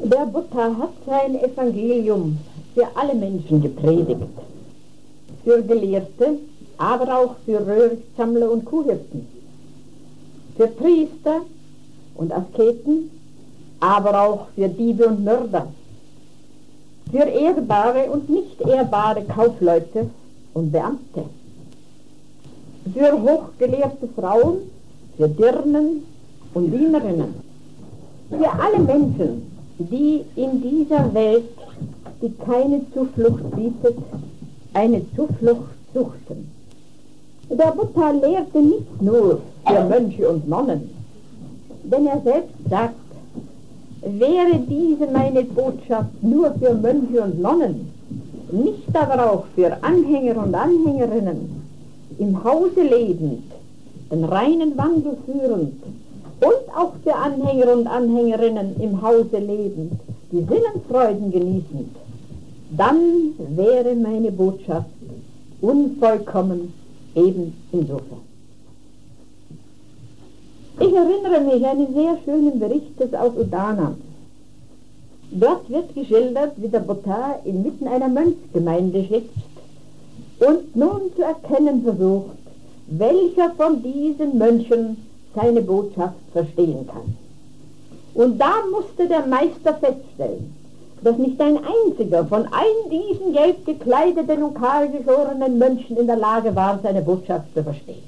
Der Buddha hat sein Evangelium für alle Menschen gepredigt. Für Gelehrte, aber auch für Röhrichtsammler und Kuhhirten. Für Priester und Asketen, aber auch für Diebe und Mörder. Für ehrbare und nicht ehrbare Kaufleute und Beamte. Für hochgelehrte Frauen, für Dirnen und Dienerinnen. Für alle Menschen, die in dieser Welt, die keine Zuflucht bietet, eine Zuflucht suchten. Der Buddha lehrte nicht nur für Mönche und Nonnen, denn er selbst sagt, wäre diese meine Botschaft nur für Mönche und Nonnen, nicht aber auch für Anhänger und Anhängerinnen, im Hause lebend, den reinen Wandel führend, und auch für Anhänger und Anhängerinnen im Hause lebend, die Sinnenfreuden genießend, dann wäre meine Botschaft unvollkommen eben insofern. Ich erinnere mich an einen sehr schönen Bericht aus Udana. Dort wird geschildert, wie der Buddha inmitten einer Mönchsgemeinde sitzt und nun zu erkennen versucht, welcher von diesen Mönchen seine Botschaft verstehen kann. Und da musste der Meister feststellen, dass nicht ein einziger von allen diesen gelb gekleideten und kahlgeschorenen Mönchen in der Lage war, seine Botschaft zu verstehen.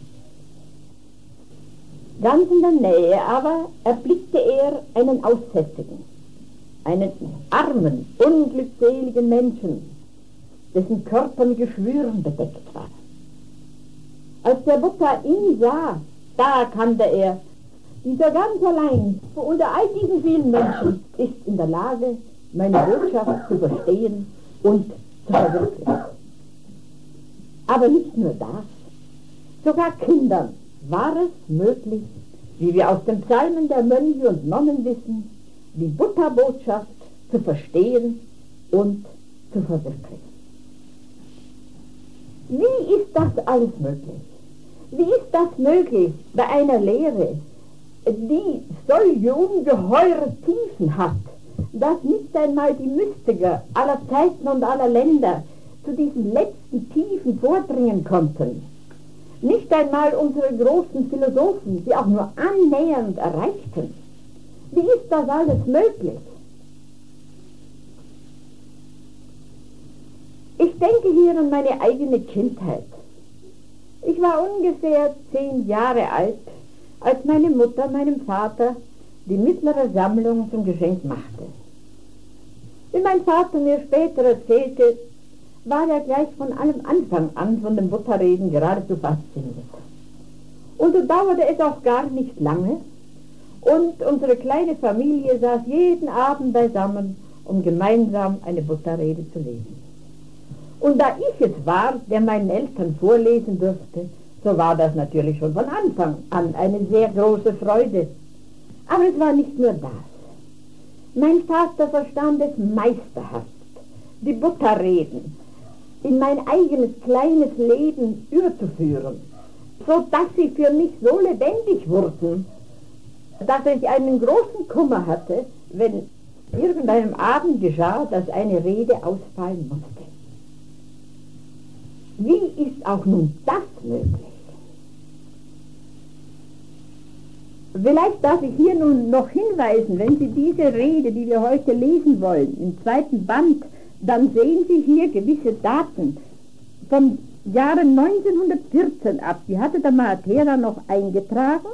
Ganz in der Nähe aber erblickte er einen Aussätzigen, einen armen, unglückseligen Menschen, dessen Körper mit Geschwüren bedeckt war. Als der Buddha ihn sah, da erkannte er, dieser ganz allein, unter all diesen vielen Menschen, ist in der Lage, meine Botschaft zu verstehen und zu verwirklichen. Aber nicht nur das, sogar Kindern war es möglich, wie wir aus den Psalmen der Mönche und Nonnen wissen, die Buddha-Botschaft zu verstehen und zu verwirklichen. Wie ist das alles möglich? Wie ist das möglich bei einer Lehre, die solche ungeheure Tiefen hat, dass nicht einmal die Mystiker aller Zeiten und aller Länder zu diesen letzten Tiefen vordringen konnten? Nicht einmal unsere großen Philosophen sie auch nur annähernd erreichten. Wie ist das alles möglich? Ich denke hier an meine eigene Kindheit. Ich war ungefähr 10 Jahre alt, als meine Mutter meinem Vater die mittlere Sammlung zum Geschenk machte. Wie mein Vater mir später erzählte, war er gleich von allem Anfang an von den Buddha-Reden geradezu fasziniert. Und so dauerte es auch gar nicht lange, und unsere kleine Familie saß jeden Abend beisammen, um gemeinsam eine Buddha-Rede zu lesen. Und da ich es war, der meinen Eltern vorlesen durfte, so war das natürlich schon von Anfang an eine sehr große Freude. Aber es war nicht nur das. Mein Vater verstand es meisterhaft, die Buddha-Reden in mein eigenes kleines Leben überzuführen, so dass sie für mich so lebendig wurden, dass ich einen großen Kummer hatte, wenn irgendeinem Abend geschah, dass eine Rede ausfallen musste. Wie ist auch nun das möglich? Vielleicht darf ich hier nun noch hinweisen, wenn Sie diese Rede, die wir heute lesen wollen, im 2. Band, dann sehen Sie hier gewisse Daten vom Jahre 1914 ab. Die hatte der Mahatera noch eingetragen.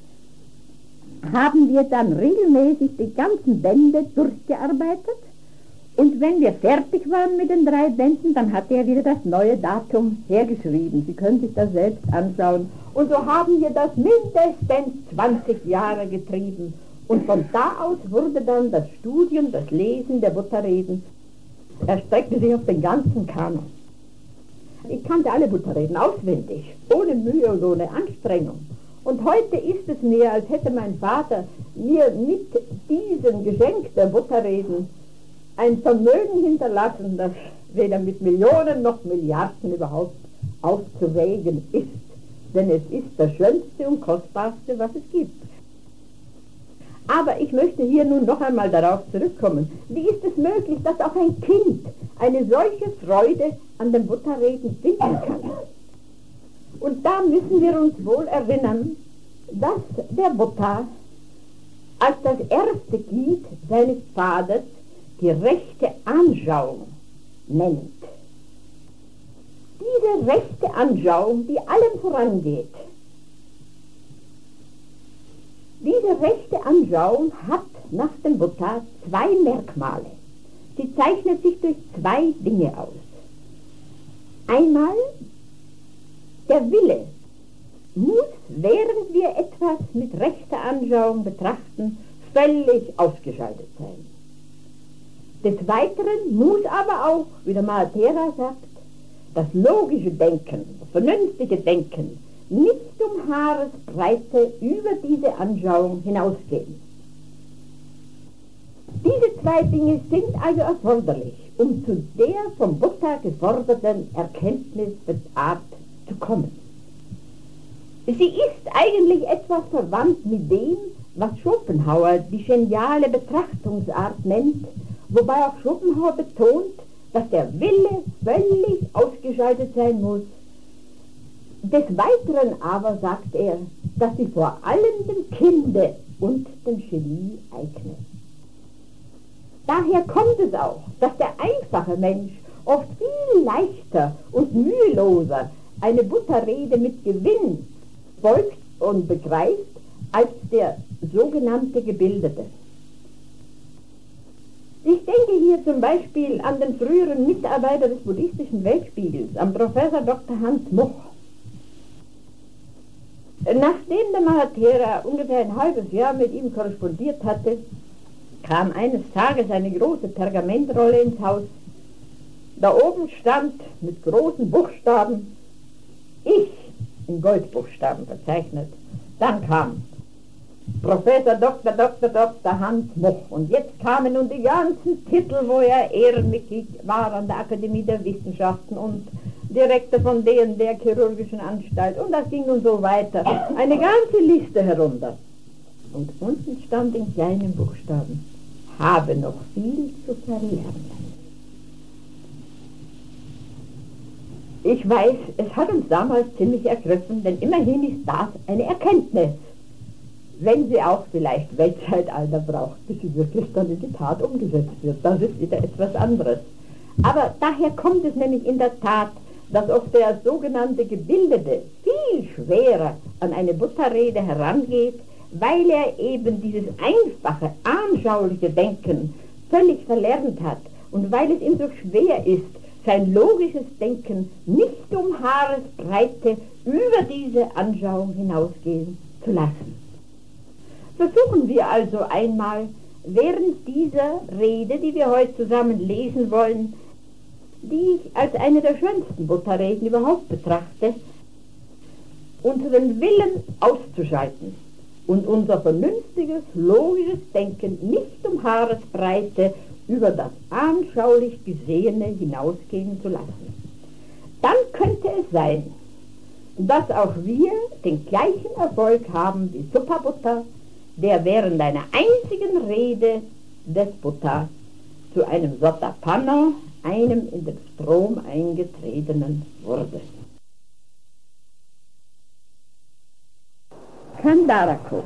Haben wir dann regelmäßig die ganzen Bände durchgearbeitet. Und wenn wir fertig waren mit den 3 Bänden, dann hat er wieder das neue Datum hergeschrieben. Sie können sich das selbst anschauen. Und so haben wir das mindestens 20 Jahre getrieben. Und von da aus wurde dann das Studium, das Lesen der Buddha-Reden, erstreckte sich auf den ganzen Kanon. Ich kannte alle Buddha-Reden auswendig, ohne Mühe und ohne Anstrengung. Und heute ist es mir, als hätte mein Vater mir mit diesem Geschenk der Buddha-Reden ein Vermögen hinterlassen, das weder mit Millionen noch Milliarden überhaupt aufzuwägen ist. Denn es ist das Schönste und Kostbarste, was es gibt. Aber ich möchte hier nun noch einmal darauf zurückkommen. Wie ist es möglich, dass auch ein Kind eine solche Freude an dem Buddha-Reden finden kann? Und da müssen wir uns wohl erinnern, dass der Buddha als das erste Glied seines Pfades die rechte Anschauung nennt. Diese rechte Anschauung, die allem vorangeht, diese rechte Anschauung hat nach dem Buddha zwei Merkmale. Sie zeichnet sich durch zwei Dinge aus. Einmal, der Wille muss, während wir etwas mit rechter Anschauung betrachten, völlig ausgeschaltet sein. Des Weiteren muss aber auch, wie der Mahatera sagt, das logische Denken, das vernünftige Denken nicht um Haaresbreite über diese Anschauung hinausgehen. Diese zwei Dinge sind also erforderlich, um zu der vom Buddha geforderten Erkenntnis der Art zu kommen. Sie ist eigentlich etwas verwandt mit dem, was Schopenhauer die geniale Betrachtungsart nennt, wobei auch Schopenhauer betont, dass der Wille völlig ausgeschaltet sein muss. Des Weiteren aber sagt er, dass sie vor allem dem Kinde und dem Genie eignet. Daher kommt es auch, dass der einfache Mensch oft viel leichter und müheloser eine Buddha-Rede mit Gewinn folgt und begreift, als der sogenannte Gebildete. Ich denke hier zum Beispiel an den früheren Mitarbeiter des buddhistischen Weltspiegels, an Professor Dr. Hans Moch. Nachdem der Mahatera ungefähr ein halbes Jahr mit ihm korrespondiert hatte, kam eines Tages eine große Pergamentrolle ins Haus. Da oben stand mit großen Buchstaben Ich in Goldbuchstaben verzeichnet. Dann kam Professor Dr. Hans Moch. Und jetzt kamen nun die ganzen Titel, wo er Ehrenmitglied war an der Akademie der Wissenschaften und Direktor von der chirurgischen Anstalt. Und das ging nun so weiter. Eine ganze Liste herunter. Und unten stand in kleinen Buchstaben: Habe noch viel zu verlernen. Ich weiß, es hat uns damals ziemlich ergriffen, denn immerhin ist das eine Erkenntnis, wenn sie auch vielleicht Weltzeitalter braucht, bis sie wirklich dann in die Tat umgesetzt wird. Das ist wieder etwas anderes. Aber daher kommt es nämlich in der Tat, dass oft der sogenannte Gebildete viel schwerer an eine Buddha-Rede herangeht, weil er eben dieses einfache, anschauliche Denken völlig verlernt hat und weil es ihm so schwer ist, sein logisches Denken nicht um Haaresbreite über diese Anschauung hinausgehen zu lassen. Versuchen wir also einmal, während dieser Rede, die wir heute zusammen lesen wollen, die ich als eine der schönsten Buddha-Reden überhaupt betrachte, unseren Willen auszuschalten und unser vernünftiges, logisches Denken nicht um Haaresbreite über das anschaulich Gesehene hinausgehen zu lassen. Dann könnte es sein, dass auch wir den gleichen Erfolg haben wie Supabutta, der während einer einzigen Rede des Buddha zu einem Sotapanna, einem in den Strom eingetretenen, wurde. Kandarako,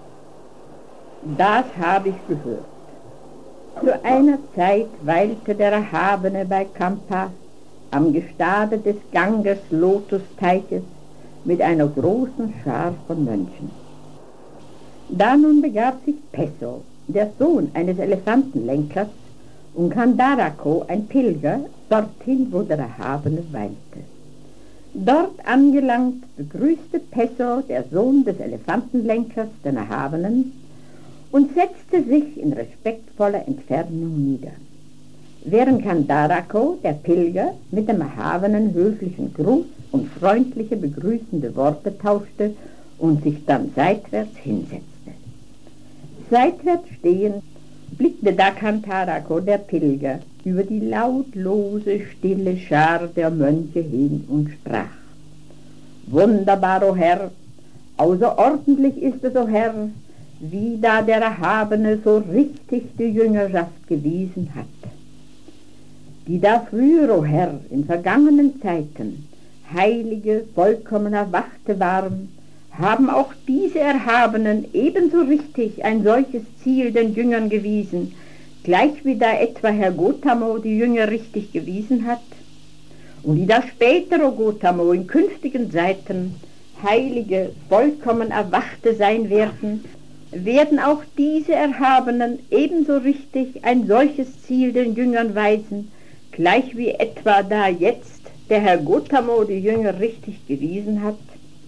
das habe ich gehört. Zu einer Zeit weilte der Erhabene bei Kampa am Gestade des Ganges Lotusteiches mit einer großen Schar von Mönchen. Da nun begab sich Pesso, der Sohn eines Elefantenlenkers, und Kandarako, ein Pilger, dorthin, wo der Erhabene weilte. Dort angelangt begrüßte Pesso, der Sohn des Elefantenlenkers, den Erhabenen, und setzte sich in respektvoller Entfernung nieder. Während Kandarako, der Pilger, mit dem Erhabenen höflichen Gruß und freundliche begrüßende Worte tauschte und sich dann seitwärts hinsetzte. Seitwärts stehend blickte da Kandarako, der Pilger, über die lautlose, stille Schar der Mönche hin und sprach: Wunderbar, o Herr, außerordentlich ist es, o Herr, wie da der Erhabene so richtig die Jüngerschaft gewiesen hat, die da früher, o Herr, in vergangenen Zeiten Heilige, vollkommen Erwachte waren, haben auch diese Erhabenen ebenso richtig ein solches Ziel den Jüngern gewiesen, gleich wie da etwa Herr Gotamo die Jünger richtig gewiesen hat, und die da später, o Gotamo, in künftigen Zeiten Heilige, vollkommen Erwachte sein werden auch diese Erhabenen ebenso richtig ein solches Ziel den Jüngern weisen, gleich wie etwa da jetzt der Herr Gotamo die Jünger richtig gewiesen hat.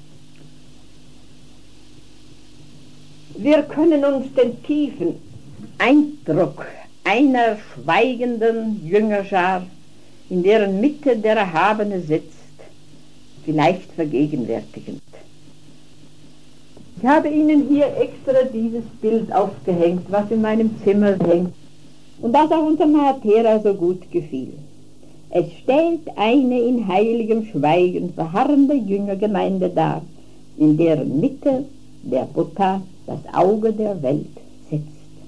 Wir können uns den tiefen Eindruck einer schweigenden Jüngerschar, in deren Mitte der Erhabene sitzt, vielleicht vergegenwärtigen. Ich habe Ihnen hier extra dieses Bild aufgehängt, was in meinem Zimmer hängt und das auch unserem Mahatera so gut gefiel. Es stellt eine in heiligem Schweigen verharrende Jüngergemeinde dar, in deren Mitte der Buddha das Auge der Welt setzt.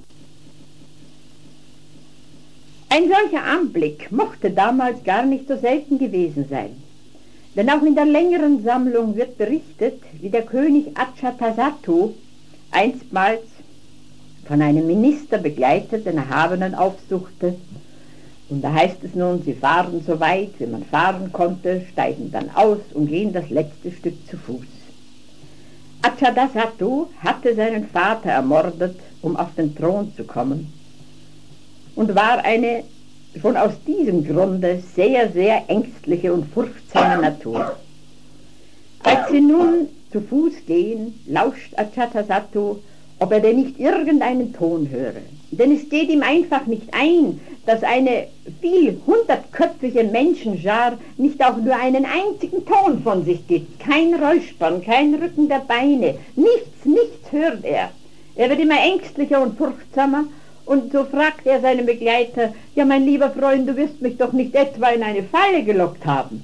Ein solcher Anblick mochte damals gar nicht so selten gewesen sein. Denn auch in der längeren Sammlung wird berichtet, wie der König Ajatasattu einstmals von einem Minister begleitet den Erhabenen aufsuchte. Und da heißt es nun, sie fahren so weit, wie man fahren konnte, steigen dann aus und gehen das letzte Stück zu Fuß. Ajatasattu hatte seinen Vater ermordet, um auf den Thron zu kommen, und war eine schon aus diesem Grunde sehr, sehr ängstliche und furchtsame Natur. Als sie nun zu Fuß gehen, lauscht Ajatasattu, ob er denn nicht irgendeinen Ton höre. Denn es geht ihm einfach nicht ein, dass eine viel hundertköpfige Menschenschar nicht auch nur einen einzigen Ton von sich gibt. Kein Räuspern, kein Rücken der Beine, nichts hört er. Er wird immer ängstlicher und furchtsamer. Und so fragt er seinen Begleiter, ja, mein lieber Freund, du wirst mich doch nicht etwa in eine Falle gelockt haben.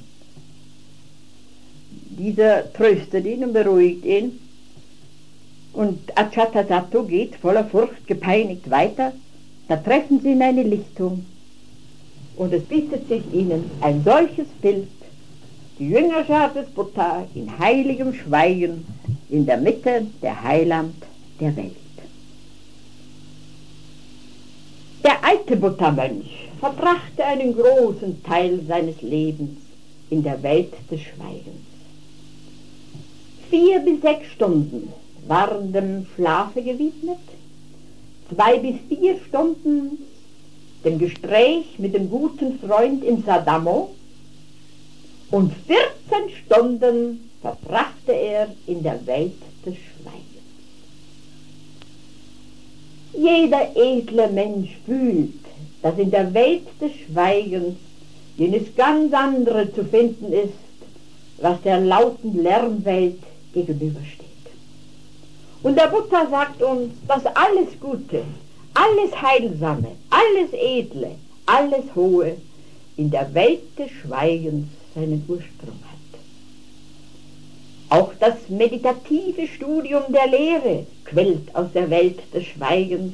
Dieser tröstet ihn und beruhigt ihn. Und Ajatasattu geht voller Furcht gepeinigt weiter. Da treffen sie in eine Lichtung. Und es bietet sich ihnen ein solches Bild, die Jüngerschar des Buddha in heiligem Schweigen in der Mitte der Heiland der Welt. Der alte Buddha-Mönch verbrachte einen großen Teil seines Lebens in der Welt des Schweigens. 4 bis 6 Stunden waren dem Schlafe gewidmet, 2 bis 4 Stunden dem Gespräch mit dem guten Freund in Sadamo und 14 Stunden verbrachte er in der Welt des Schweigens. Jeder edle Mensch fühlt, dass in der Welt des Schweigens jenes ganz andere zu finden ist, was der lauten Lärmwelt gegenübersteht. Und der Buddha sagt uns, dass alles Gute, alles Heilsame, alles Edle, alles Hohe in der Welt des Schweigens seinen Ursprung hat. Auch das meditative Studium der Lehre quillt aus der Welt des Schweigens.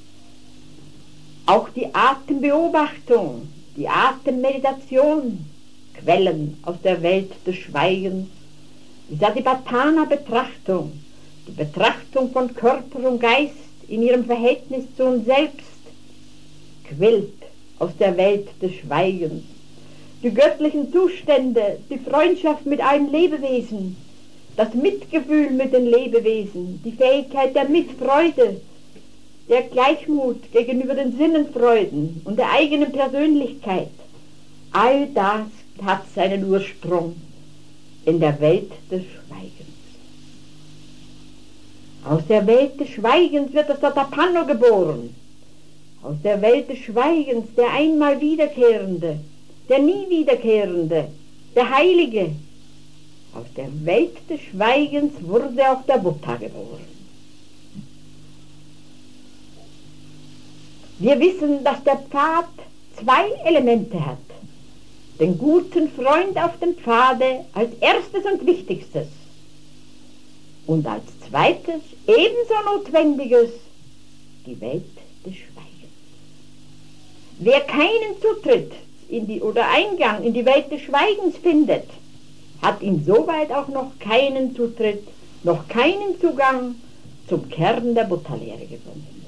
Auch die Atembeobachtung, die Atemmeditation quellen aus der Welt des Schweigens. Die Satipatthana-Betrachtung, die Betrachtung von Körper und Geist in ihrem Verhältnis zu uns selbst, quillt aus der Welt des Schweigens. Die göttlichen Zustände, die Freundschaft mit allen Lebewesen, das Mitgefühl mit den Lebewesen, die Fähigkeit der Mitfreude, der Gleichmut gegenüber den Sinnenfreuden und der eigenen Persönlichkeit, all das hat seinen Ursprung in der Welt des Schweigens. Aus der Welt des Schweigens wird das Sotapanno geboren. Aus der Welt des Schweigens der einmal Wiederkehrende, der nie Wiederkehrende, der Heilige. Aus der Welt des Schweigens wurde auch der Buddha geboren. Wir wissen, dass der Pfad 2 Elemente hat. Den guten Freund auf dem Pfade als erstes und wichtigstes. Und als zweites, ebenso notwendiges, die Welt des Schweigens. Wer keinen Zutritt oder Eingang in die Welt des Schweigens findet, hat insoweit auch noch keinen Zutritt, noch keinen Zugang zum Kern der Buddha-Lehre gefunden.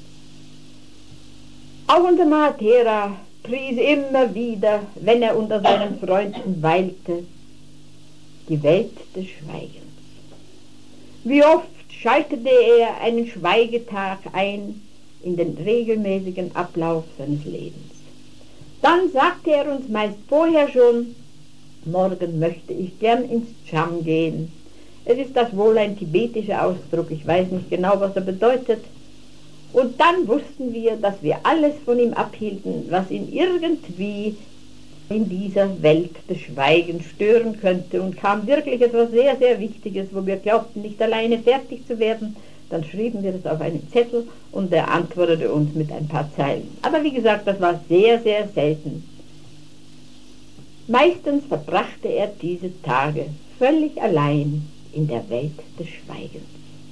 Auch unser Mahatera pries immer wieder, wenn er unter seinen Freunden weilte, die Welt des Schweigens. Wie oft schaltete er einen Schweigetag ein in den regelmäßigen Ablauf seines Lebens. Dann sagte er uns meist vorher schon, morgen möchte ich gern ins Cham gehen. Es ist das wohl ein tibetischer Ausdruck, ich weiß nicht genau, was er bedeutet. Und dann wussten wir, dass wir alles von ihm abhielten, was ihn irgendwie in dieser Welt des Schweigens stören könnte, und kam wirklich etwas sehr, sehr Wichtiges, wo wir glaubten, nicht alleine fertig zu werden, dann schrieben wir es auf einen Zettel und er antwortete uns mit ein paar Zeilen. Aber wie gesagt, das war sehr, sehr selten. Meistens verbrachte er diese Tage völlig allein in der Welt des Schweigens.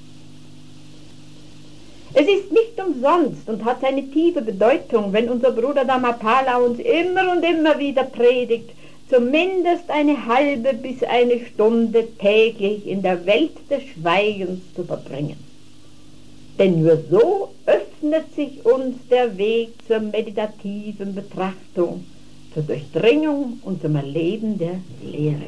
Es ist nicht umsonst und hat seine tiefe Bedeutung, wenn unser Bruder Dhamapala uns immer und immer wieder predigt, zumindest eine halbe bis eine Stunde täglich in der Welt des Schweigens zu verbringen. Denn nur so öffnet sich uns der Weg zur meditativen Betrachtung, zur Durchdringung und zum Erleben der Lehre.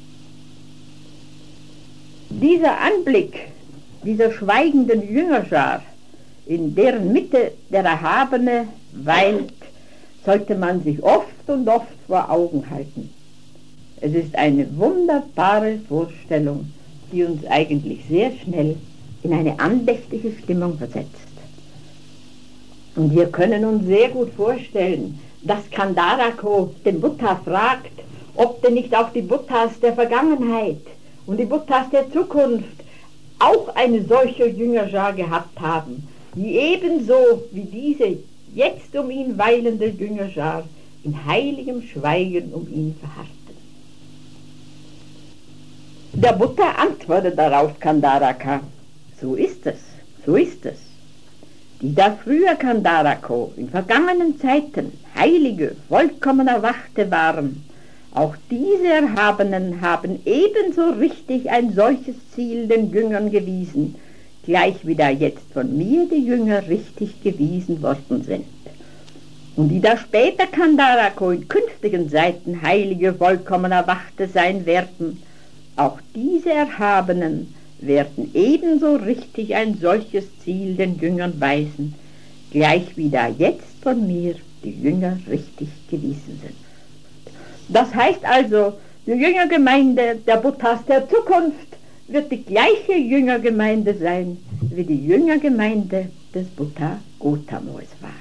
Dieser Anblick dieser schweigenden Jüngerschar, in deren Mitte der Erhabene weilt, sollte man sich oft und oft vor Augen halten. Es ist eine wunderbare Vorstellung, die uns eigentlich sehr schnell in eine andächtige Stimmung versetzt. Und wir können uns sehr gut vorstellen, dass Kandharako den Buddha fragt, ob denn nicht auch die Buddhas der Vergangenheit und die Buddhas der Zukunft auch eine solche Jüngerschar gehabt haben, die ebenso wie diese jetzt um ihn weilende Jüngerschar in heiligem Schweigen um ihn verharrten. Der Buddha antwortet darauf Kandharaka, so ist es, so ist es. Die da früher Kandharako in vergangenen Zeiten heilige, vollkommen Erwachte waren, auch diese Erhabenen haben ebenso richtig ein solches Ziel den Jüngern gewiesen, gleich wie da jetzt von mir die Jünger richtig gewiesen worden sind. Und die da später Kandharako in künftigen Zeiten heilige, vollkommen Erwachte sein werden, auch diese Erhabenen werden ebenso richtig ein solches Ziel den Jüngern weisen, gleich wie da jetzt von mir die Jünger richtig gewiesen sind. Das heißt also, die Jüngergemeinde der Buddhas der Zukunft wird die gleiche Jüngergemeinde sein, wie die Jüngergemeinde des Buddha Gautama es war.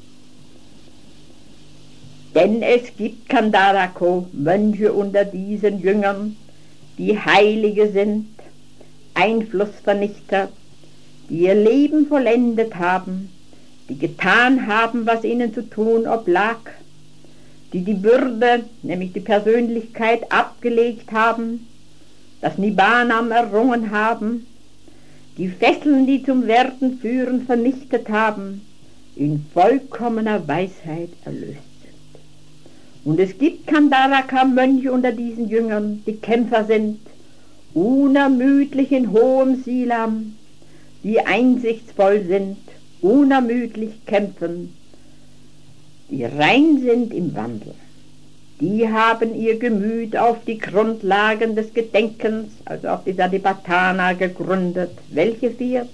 Denn es gibt Kandharako Mönche unter diesen Jüngern, die Heilige sind, Einflussvernichter, die ihr Leben vollendet haben, die getan haben, was ihnen zu tun oblag, die die Bürde, nämlich die Persönlichkeit, abgelegt haben, das Nibbanam errungen haben, die Fesseln, die zum Werden führen, vernichtet haben, in vollkommener Weisheit erlöst sind. Und es gibt Kandharaka-Mönche unter diesen Jüngern, die Kämpfer sind, unermüdlich in hohem Silam, die einsichtsvoll sind, unermüdlich kämpfen, die rein sind im Wandel. Die haben ihr Gemüt auf die Grundlagen des Gedenkens, also auf die Satipatthana gegründet. Welche 4?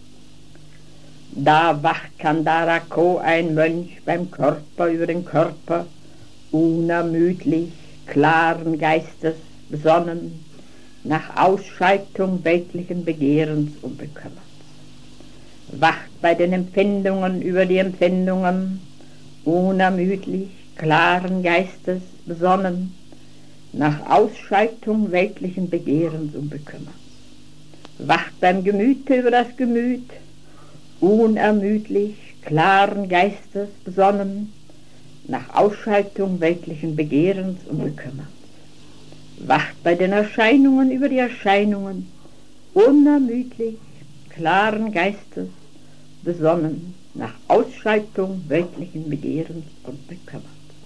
Da wacht Kandharako, ein Mönch, beim Körper über den Körper, unermüdlich, klaren Geistes, besonnen, nach Ausschaltung weltlichen Begehrens unbekümmert. Wacht bei den Empfindungen über die Empfindungen, unermüdlich, klaren Geistes, besonnen, nach Ausschaltung weltlichen Begehrens unbekümmert. Wacht beim Gemüte über das Gemüt, unermüdlich, klaren Geistes, besonnen, nach Ausschaltung weltlichen Begehrens unbekümmert. Wacht bei den Erscheinungen über die Erscheinungen, unermüdlich, klaren Geistes, besonnen, nach Ausschaltung weltlichen Begehrens und bekümmert.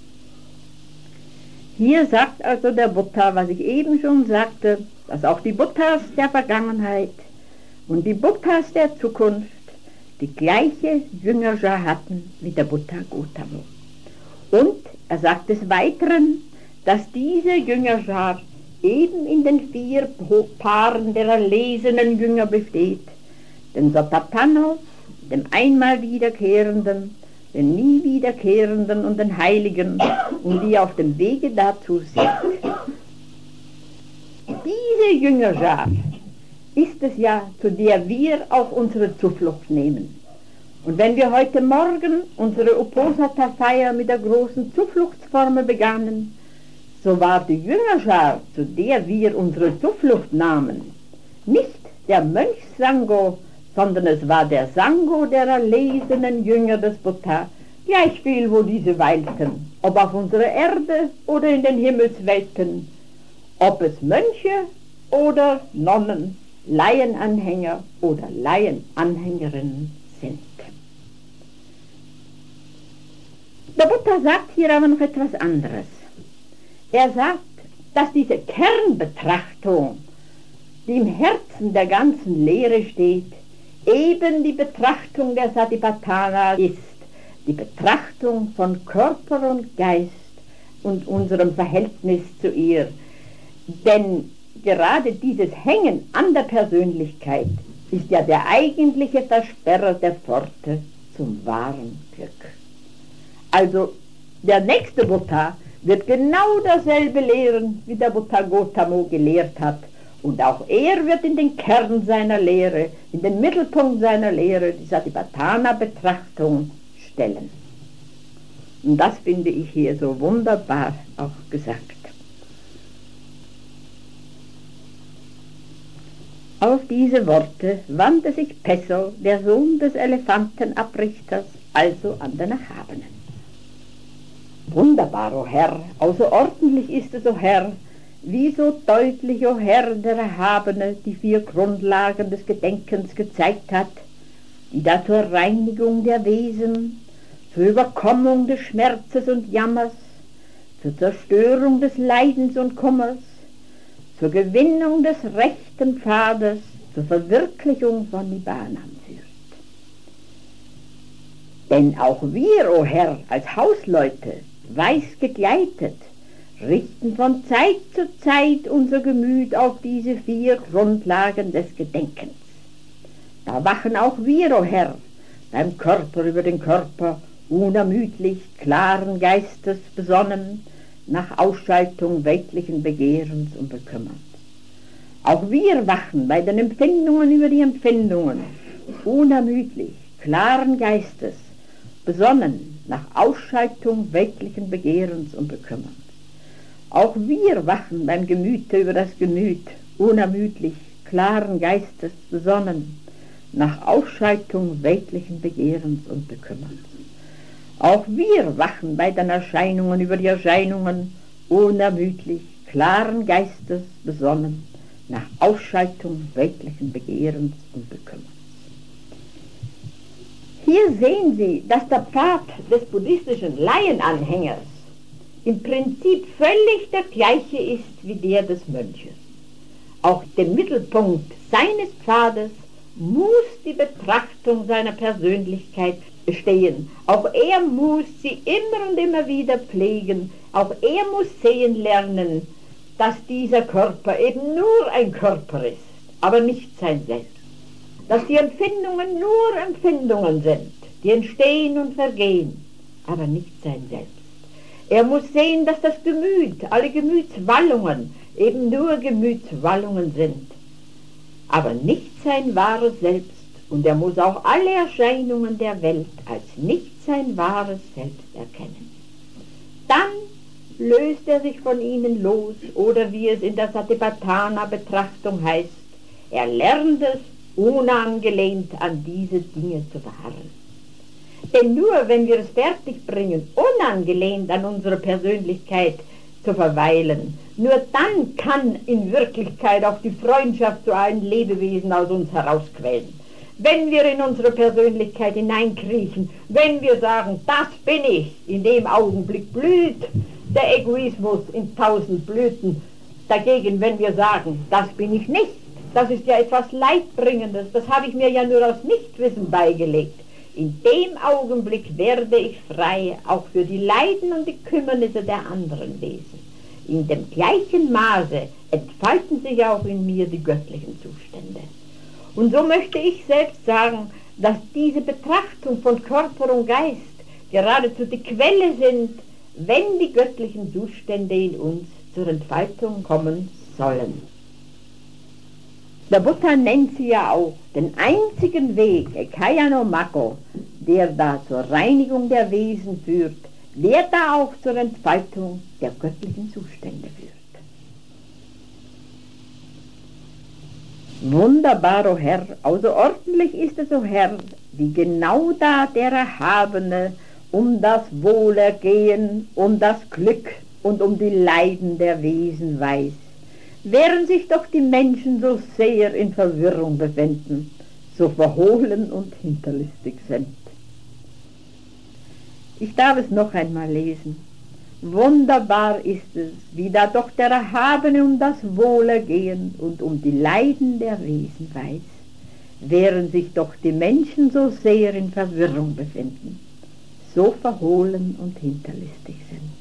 Hier sagt also der Buddha, was ich eben schon sagte, dass auch die Buddhas der Vergangenheit und die Buddhas der Zukunft die gleiche Jüngerschar hatten wie der Buddha Gautama. Und er sagt des Weiteren, dass diese Jüngerschar eben in den 4 Paaren der erlesenen Jünger besteht, den Sotapannos, dem einmal Wiederkehrenden, den nie Wiederkehrenden und den Heiligen, und die auf dem Wege dazu sind. Diese Jüngerschar ist es ja, zu der wir auch unsere Zuflucht nehmen. Und wenn wir heute Morgen unsere Uposatha-Feier mit der großen Zufluchtsformel begannen, so war die Jüngerschar, zu der wir unsere Zuflucht nahmen, nicht der Mönchsango, sondern es war der Sango der erlesenen Jünger des Buddha, gleichviel wo diese weilten, ob auf unserer Erde oder in den Himmelswelten, ob es Mönche oder Nonnen, Laienanhänger oder Laienanhängerinnen sind. Der Buddha sagt hier aber noch etwas anderes. Er sagt, dass diese Kernbetrachtung, die im Herzen der ganzen Lehre steht, eben die Betrachtung der Satipatthana ist, die Betrachtung von Körper und Geist und unserem Verhältnis zu ihr. Denn gerade dieses Hängen an der Persönlichkeit ist ja der eigentliche Versperrer der Pforte zum wahren Glück. Also der nächste Buddha wird genau dasselbe lehren, wie der Buddha Gautama gelehrt hat. Und auch er wird in den Kern seiner Lehre, in den Mittelpunkt seiner Lehre, die Satipatthana-Betrachtung stellen. Und das finde ich hier so wunderbar auch gesagt. Auf diese Worte wandte sich Pesso, der Sohn des Elefantenabrichters, also an den Erhabenen. Wunderbar, o Herr, außerordentlich ist es, o Herr, wie so deutlich, o Herr, der Erhabene, die 4 Grundlagen des Gedenkens gezeigt hat, die da zur Reinigung der Wesen, zur Überkommung des Schmerzes und Jammers, zur Zerstörung des Leidens und Kummers, zur Gewinnung des rechten Pfades, zur Verwirklichung von Nibbana führt. Denn auch wir, o Herr, als Hausleute, weiß gegleitet, richten von Zeit zu Zeit unser Gemüt auf diese 4 Grundlagen des Gedenkens. Da wachen auch wir, o Herr, beim Körper über den Körper, unermüdlich, klaren Geistes besonnen, nach Ausschaltung weltlichen Begehrens und bekümmert. Auch wir wachen bei den Empfindungen über die Empfindungen, unermüdlich, klaren Geistes, besonnen, nach Ausschaltung weltlichen Begehrens und bekümmert. Auch wir wachen beim Gemüte über das Gemüt, unermüdlich, klaren Geistes, besonnen, nach Ausschaltung weltlichen Begehrens und bekümmert. Auch wir wachen bei den Erscheinungen über die Erscheinungen, unermüdlich, klaren Geistes, besonnen, nach Ausschaltung weltlichen Begehrens und Bekümmerns. Hier sehen Sie, dass der Pfad des buddhistischen Laienanhängers im Prinzip völlig der gleiche ist wie der des Mönches. Auch dem Mittelpunkt seines Pfades muss die Betrachtung seiner Persönlichkeit stehen. Auch er muss sie immer und immer wieder pflegen. Auch er muss sehen lernen, dass dieser Körper eben nur ein Körper ist, aber nicht sein Selbst. Dass die Empfindungen nur Empfindungen sind, die entstehen und vergehen, aber nicht sein Selbst. Er muss sehen, dass das Gemüt, alle Gemütswallungen eben nur Gemütswallungen sind, aber nicht sein wahres Selbst. Und er muss auch alle Erscheinungen der Welt als nicht sein wahres Selbst erkennen. Dann löst er sich von ihnen los, oder wie es in der Satipatthana-Betrachtung heißt, er lernt es, unangelehnt an diese Dinge zu verharren. Denn nur wenn wir es fertigbringen, unangelehnt an unsere Persönlichkeit zu verweilen. Nur dann kann in Wirklichkeit auch die Freundschaft zu allen Lebewesen aus uns herausquellen. Wenn wir in unsere Persönlichkeit hineinkriechen, wenn wir sagen, das bin ich, in dem Augenblick blüht der Egoismus in 1000 Blüten. Dagegen, wenn wir sagen, das bin ich nicht, das ist ja etwas Leidbringendes, das habe ich mir ja nur aus Nichtwissen beigelegt. In dem Augenblick werde ich frei, auch für die Leiden und die Kümmernisse der anderen Wesen. In dem gleichen Maße entfalten sich auch in mir die göttlichen Zustände. Und so möchte ich selbst sagen, dass diese Betrachtung von Körper und Geist geradezu die Quelle sind, wenn die göttlichen Zustände in uns zur Entfaltung kommen sollen. Der Buddha nennt sie ja auch den einzigen Weg, Ekaya no Mako, der da zur Reinigung der Wesen führt, der da auch zur Entfaltung der göttlichen Zustände führt. Wunderbar, o Herr, außerordentlich ist es, o Herr, wie genau da der Erhabene um das Wohlergehen, um das Glück und um die Leiden der Wesen weiß, während sich doch die Menschen so sehr in Verwirrung befinden, so verhohlen und hinterlistig sind. Ich darf es noch einmal lesen. Wunderbar ist es, wie da doch der Erhabene um das Wohlergehen und um die Leiden der Wesen weiß, während sich doch die Menschen so sehr in Verwirrung befinden, so verhohlen und hinterlistig sind.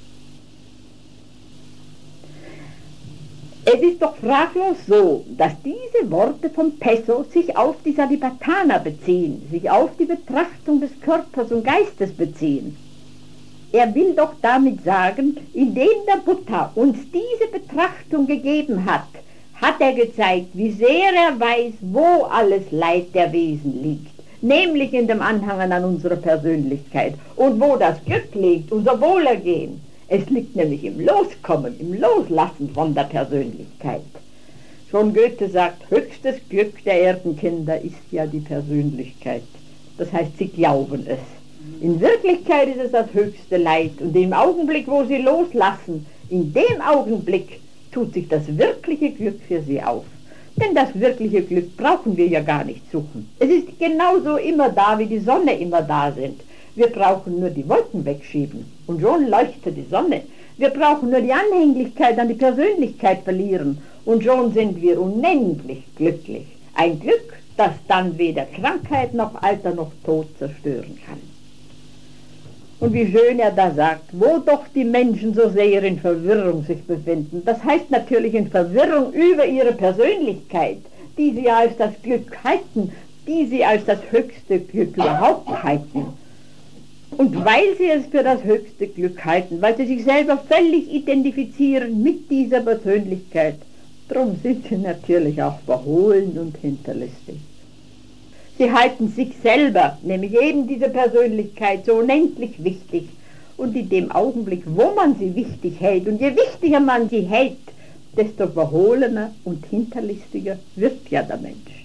Es ist doch fraglos so, dass diese Worte von Pesso sich auf die Satipatthana beziehen, sich auf die Betrachtung des Körpers und Geistes beziehen. Er will doch damit sagen, indem der Buddha uns diese Betrachtung gegeben hat, hat er gezeigt, wie sehr er weiß, wo alles Leid der Wesen liegt, nämlich in dem Anhangen an unsere Persönlichkeit und wo das Glück liegt, unser Wohlergehen. Es liegt nämlich im Loskommen, im Loslassen von der Persönlichkeit. Schon Goethe sagt, höchstes Glück der Erdenkinder ist ja die Persönlichkeit. Das heißt, sie glauben es. In Wirklichkeit ist es das höchste Leid und im Augenblick, wo sie loslassen, in dem Augenblick tut sich das wirkliche Glück für sie auf. Denn das wirkliche Glück brauchen wir ja gar nicht suchen. Es ist genauso immer da, wie die Sonne immer da sind. Wir brauchen nur die Wolken wegschieben und schon leuchtet die Sonne. Wir brauchen nur die Anhänglichkeit an die Persönlichkeit verlieren und schon sind wir unendlich glücklich. Ein Glück, das dann weder Krankheit noch Alter noch Tod zerstören kann. Und wie schön er da sagt, wo doch die Menschen so sehr in Verwirrung sich befinden. Das heißt natürlich in Verwirrung über ihre Persönlichkeit, die sie als das Glück halten, die sie als das höchste Glück überhaupt halten. Und weil sie es für das höchste Glück halten, weil sie sich selber völlig identifizieren mit dieser Persönlichkeit, darum sind sie natürlich auch verhohlen und hinterlistig. Sie halten sich selber, nämlich eben diese Persönlichkeit, so unendlich wichtig. Und in dem Augenblick, wo man sie wichtig hält, und je wichtiger man sie hält, desto verhohlener und hinterlistiger wird ja der Mensch.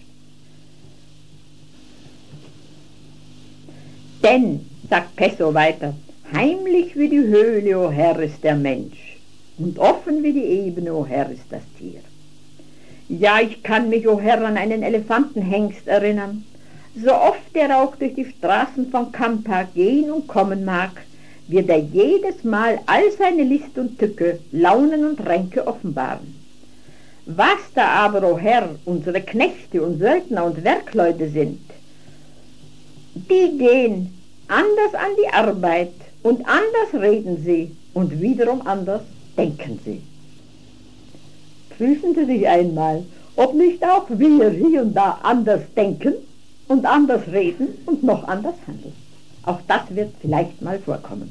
Denn, sagt Pesso weiter, heimlich wie die Höhle, o Herr, ist der Mensch, und offen wie die Ebene, o Herr, ist das Tier. Ja, ich kann mich, o Herr, an einen Elefantenhengst erinnern. So oft er auch durch die Straßen von Kampa gehen und kommen mag, wird er jedes Mal all seine List und Tücke, Launen und Ränke offenbaren. Was da aber, o Herr, unsere Knechte und Söldner und Werkleute sind, die gehen anders an die Arbeit und anders reden sie und wiederum anders denken sie. Prüfen Sie sich einmal, ob nicht auch wir hier und da anders denken und anders reden und noch anders handeln. Auch das wird vielleicht mal vorkommen.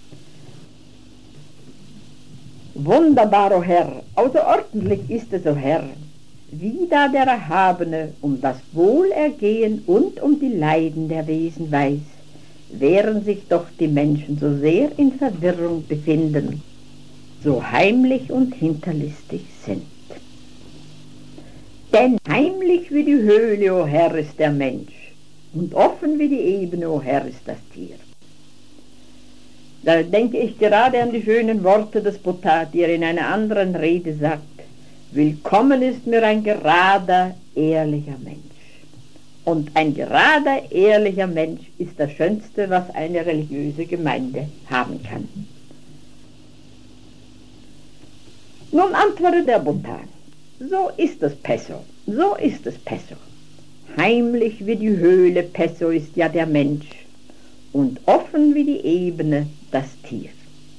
Wunderbar, o Herr, außerordentlich ist es, o Herr, wie da der Erhabene um das Wohlergehen und um die Leiden der Wesen weiß, während sich doch die Menschen so sehr in Verwirrung befinden, so heimlich und hinterlistig sind. Denn heimlich wie die Höhle, o Herr, ist der Mensch, und offen wie die Ebene, o Herr, ist das Tier. Da denke ich gerade an die schönen Worte des Buddha, die er in einer anderen Rede sagt. Willkommen ist mir ein gerader, ehrlicher Mensch. Und ein gerader, ehrlicher Mensch ist das Schönste, was eine religiöse Gemeinde haben kann. Nun antwortet der Buddha, so ist es Pesso, so ist es Pesso. Heimlich wie die Höhle Pesso ist ja der Mensch und offen wie die Ebene das Tier.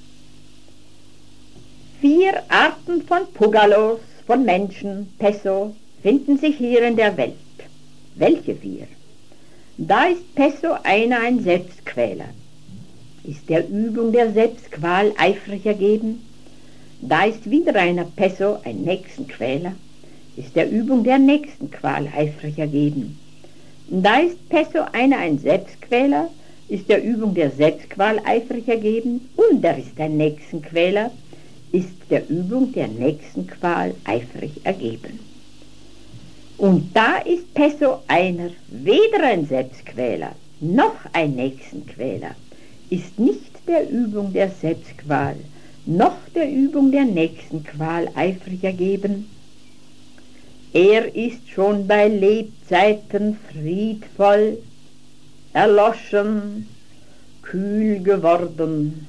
4 Arten von Puggalos, von Menschen, Pesso, finden sich hier in der Welt. Welche 4? Da ist Pesso einer ein Selbstquäler. Ist der Übung der Selbstqual eifrig ergeben? Da ist wieder einer Pesso ein Nächstenquäler. Ist der Übung der Nächstenqual eifrig ergeben? Da ist Pesso einer ein Selbstquäler. Ist der Übung der Selbstqual eifrig ergeben? Und er ist ein Nächstenquäler. Ist der Übung der Nächstenqual eifrig ergeben. Und da ist Pesso einer, weder ein Selbstquäler, noch ein Nächstenquäler, ist nicht der Übung der Selbstqual, noch der Übung der Nächstenqual eifrig ergeben. Er ist schon bei Lebzeiten friedvoll, erloschen, kühl geworden.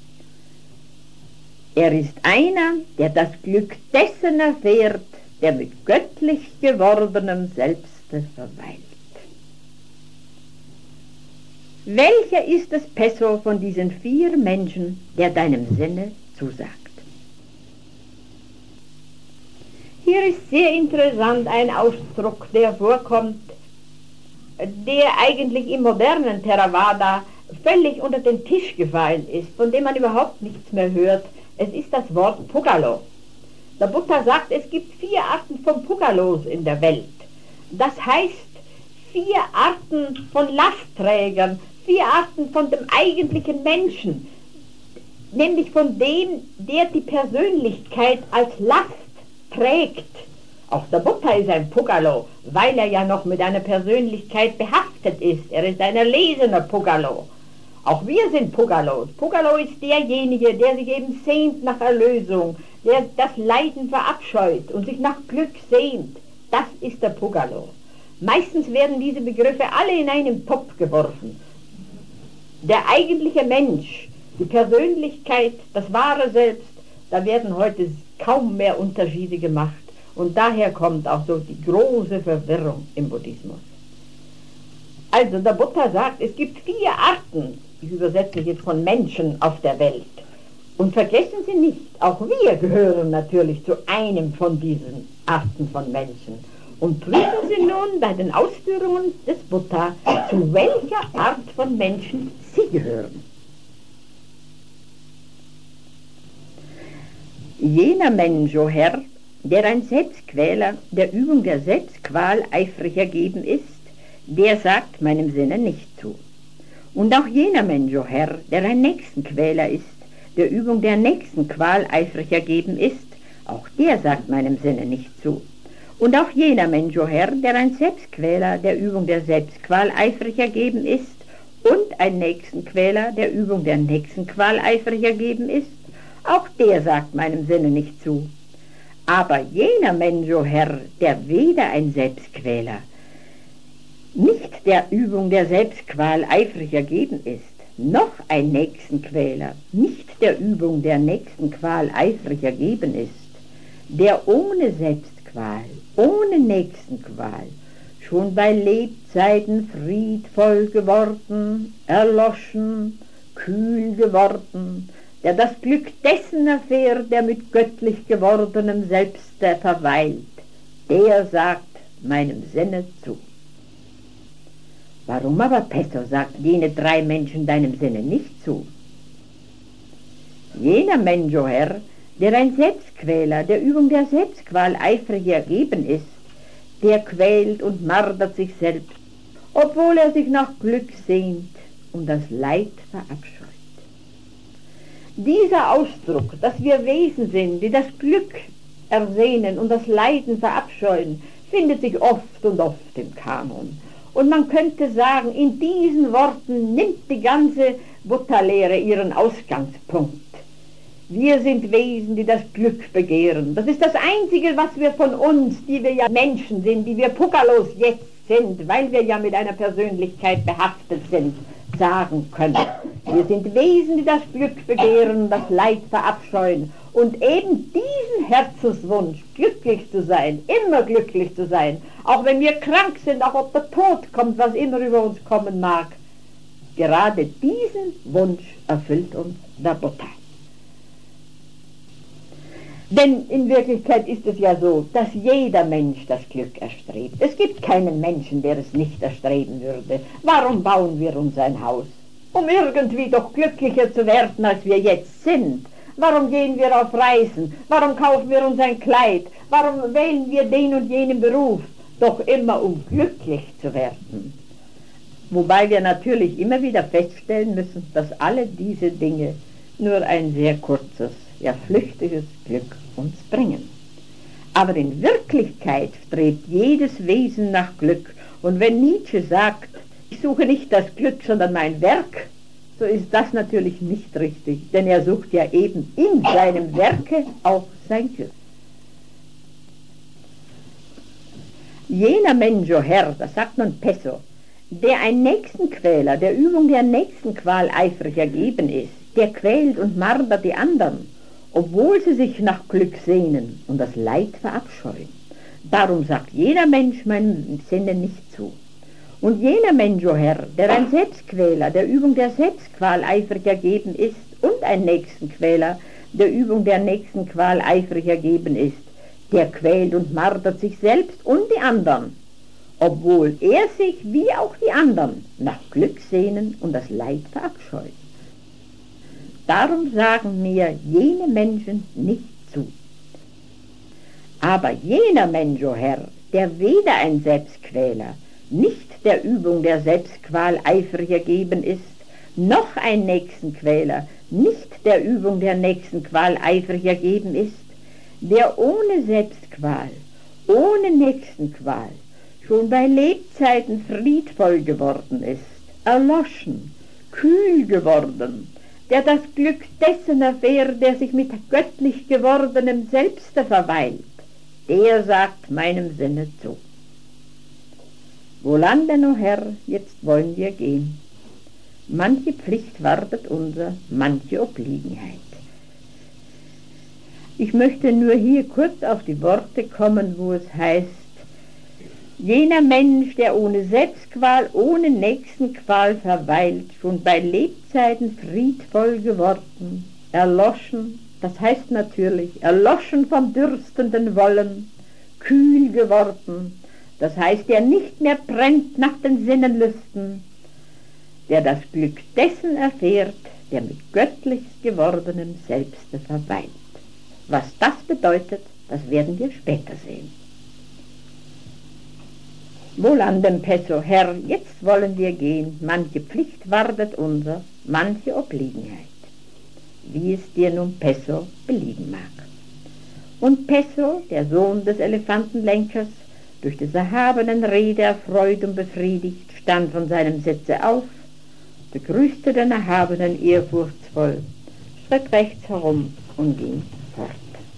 Er ist einer, der das Glück dessen erfährt, der mit göttlich gewordenem Selbste verweilt. Welcher ist es, Pesso, von diesen 4 Menschen, der deinem Sinne zusagt? Hier ist sehr interessant ein Ausdruck, der vorkommt, der eigentlich im modernen Theravada völlig unter den Tisch gefallen ist, von dem man überhaupt nichts mehr hört. Es ist das Wort Puggalo. Der Buddha sagt, es gibt 4 Arten von Puggalos in der Welt. Das heißt, 4 Arten von Lastträgern, 4 Arten von dem eigentlichen Menschen, nämlich von dem, der die Persönlichkeit als Last trägt. Auch der Buddha ist ein Puggalo, weil er ja noch mit einer Persönlichkeit behaftet ist. Er ist ein erlesener Puggalo. Auch wir sind Puggalos. Puggalo ist derjenige, der sich eben sehnt nach Erlösung, der das Leiden verabscheut und sich nach Glück sehnt. Das ist der Puggalo. Meistens werden diese Begriffe alle in einen Topf geworfen. Der eigentliche Mensch, die Persönlichkeit, das wahre Selbst, da werden heute kaum mehr Unterschiede gemacht. Und daher kommt auch so die große Verwirrung im Buddhismus. Also der Buddha sagt, es gibt 4 Arten, ich übersetze jetzt von Menschen auf der Welt. Und vergessen Sie nicht, auch wir gehören natürlich zu einem von diesen Arten von Menschen. Und prüfen Sie nun bei den Ausführungen des Buddha, zu welcher Art von Menschen Sie gehören. Jener Mensch, o Herr, der ein Selbstquäler der Übung der Selbstqual eifrig ergeben ist, der sagt meinem Sinne nicht zu. Und auch jener Mensch, o Herr, der ein Nächstenquäler ist, der Übung der Nächstenqual eifrig ergeben ist, auch der sagt meinem Sinne nicht zu. Und auch jener Mensch, o Herr, der ein Selbstquäler der Übung der Selbstqual eifrig ergeben ist und ein Nächstenquäler der Übung der Nächstenqual eifrig ergeben ist, auch der sagt meinem Sinne nicht zu. Aber jener Mensch, o Herr, der weder ein Selbstquäler, nicht der Übung der Selbstqual eifrig ergeben ist, noch ein Nächstenquäler, nicht der Übung der Nächstenqual eifrig ergeben ist, der ohne Selbstqual, ohne Nächstenqual, schon bei Lebzeiten friedvoll geworden, erloschen, kühl geworden, der das Glück dessen erfährt, der mit göttlich gewordenem Selbste verweilt, der sagt meinem Sinne zu. Warum aber, Pesso, sagt jene 3 Menschen deinem Sinne nicht zu? Jener Mensch, o Herr, der ein Selbstquäler der Übung der Selbstqual eifrig ergeben ist, der quält und martert sich selbst, obwohl er sich nach Glück sehnt und das Leid verabscheut. Dieser Ausdruck, dass wir Wesen sind, die das Glück ersehnen und das Leiden verabscheuen, findet sich oft und oft im Kanon. Und man könnte sagen, in diesen Worten nimmt die ganze Buddha-Lehre ihren Ausgangspunkt. Wir sind Wesen, die das Glück begehren. Das ist das Einzige, was wir von uns, die wir ja Menschen sind, die wir Puckerlos jetzt sind, weil wir ja mit einer Persönlichkeit behaftet sind, sagen können. Wir sind Wesen, die das Glück begehren, das Leid verabscheuen. Und eben diesen Herzenswunsch, glücklich zu sein, immer glücklich zu sein, auch wenn wir krank sind, auch ob der Tod kommt, was immer über uns kommen mag, gerade diesen Wunsch erfüllt uns der Buddha. Denn in Wirklichkeit ist es ja so, dass jeder Mensch das Glück erstrebt. Es gibt keinen Menschen, der es nicht erstreben würde. Warum bauen wir uns ein Haus? Um irgendwie doch glücklicher zu werden, als wir jetzt sind. Warum gehen wir auf Reisen? Warum kaufen wir uns ein Kleid? Warum wählen wir den und jenen Beruf? Doch immer, um glücklich zu werden. Wobei wir natürlich immer wieder feststellen müssen, dass alle diese Dinge nur ein sehr kurzes, ja flüchtiges Glück uns bringen. Aber in Wirklichkeit strebt jedes Wesen nach Glück. Und wenn Nietzsche sagt, ich suche nicht das Glück, sondern mein Werk, so ist das natürlich nicht richtig, denn er sucht ja eben in seinem Werke auch sein Glück. Jener Mensch, o Herr, das sagt nun Pesso, der ein Nächstenquäler, der Übung der Nächstenqual eifrig ergeben ist, der quält und martert die anderen, obwohl sie sich nach Glück sehnen und das Leid verabscheuen. Darum sagt jeder Mensch meinem Sinne nicht zu. Und jener Mensch, o Herr, der ein Selbstquäler, der Übung der Selbstqual eifrig ergeben ist, und ein Nächstenquäler, der Übung der Nächstenqual eifrig ergeben ist, der quält und martert sich selbst und die anderen, obwohl er sich, wie auch die anderen, nach Glück sehnen und das Leid verabscheut. Darum sagen mir jene Menschen nicht zu. Aber jener Mensch, o Herr, der weder ein Selbstquäler, nicht der Übung der Selbstqual eifrig ergeben ist, noch ein Nächstenquäler, nicht der Übung der Nächstenqual eifrig ergeben ist, der ohne Selbstqual, ohne Nächstenqual, schon bei Lebzeiten friedvoll geworden ist, erloschen, kühl geworden, der das Glück dessen erfährt, der sich mit göttlich gewordenem Selbste verweilt, der sagt meinem Sinne zu. Wohlan denn, o Herr, jetzt wollen wir gehen. Manche Pflicht wartet unser, manche Obliegenheit. Ich möchte nur hier kurz auf die Worte kommen, wo es heißt, jener Mensch, der ohne Selbstqual, ohne Nächstenqual verweilt, schon bei Lebzeiten friedvoll geworden, erloschen, das heißt natürlich, erloschen vom dürstenden Wollen, kühl geworden, das heißt, der nicht mehr brennt nach den Sinnenlüsten, der das Glück dessen erfährt, der mit göttlich gewordenem Selbste verweilt. Was das bedeutet, das werden wir später sehen. Wohlan dem Pesso, Herr, jetzt wollen wir gehen, manche Pflicht wartet unser, manche Obliegenheit, wie es dir nun Pesso belieben mag. Und Pesso, der Sohn des Elefantenlenkers, durch des erhabenen Rede erfreut und befriedigt, stand von seinem Sitze auf, begrüßte den Erhabenen ehrfurchtsvoll, schritt rechts herum und ging fort.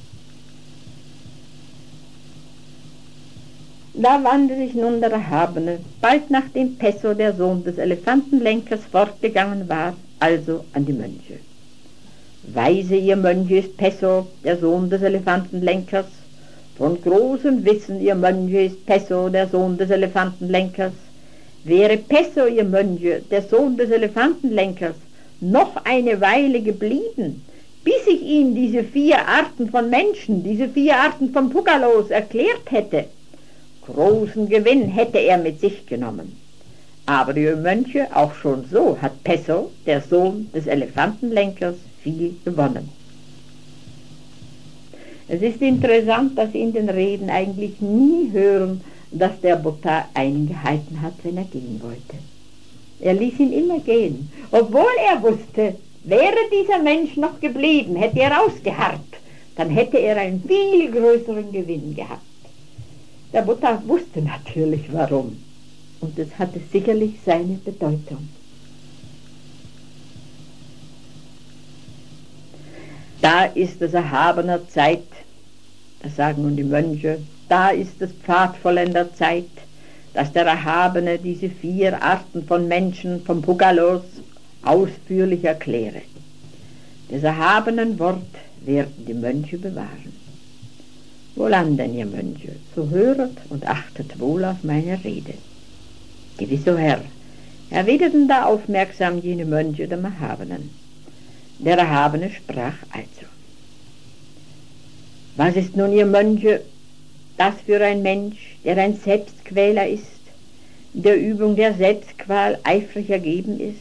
Da wandte sich nun der Erhabene, bald nachdem Pesso, der Sohn des Elefantenlenkers, fortgegangen war, also an die Mönche. Weise, ihr Mönche, ist Pesso, der Sohn des Elefantenlenkers. Von großem Wissen, ihr Mönche, ist Pesso, der Sohn des Elefantenlenkers. Wäre Pesso, ihr Mönche, der Sohn des Elefantenlenkers, noch eine Weile geblieben, bis ich ihm diese 4 Arten von Menschen, diese 4 Arten von Puckerlos erklärt hätte, großen Gewinn hätte er mit sich genommen. Aber ihr Mönche, auch schon so hat Pesso, der Sohn des Elefantenlenkers, viel gewonnen. Es ist interessant, dass Sie in den Reden eigentlich nie hören, dass der Buddha eingehalten hat, wenn er gehen wollte. Er ließ ihn immer gehen, obwohl er wusste, wäre dieser Mensch noch geblieben, hätte er ausgeharrt, dann hätte er einen viel größeren Gewinn gehabt. Der Buddha wusste natürlich warum, und es hatte sicherlich seine Bedeutung. Da ist es erhabener Zeit, das sagen nun die Mönche, da ist es pfadvollender Zeit, dass der Erhabene diese 4 Arten von Menschen vom Pugalos ausführlich erkläre. Des erhabenen Wort werden die Mönche bewahren. Wohlan denn, ihr Mönche, so höret und achtet wohl auf meine Rede. Gewiss, o Herr, erwiderten da aufmerksam jene Mönche dem Erhabenen. Der Erhabene sprach also: Was ist nun, ihr Mönche, das für ein Mensch, der ein Selbstquäler ist, der Übung der Selbstqual eifrig ergeben ist?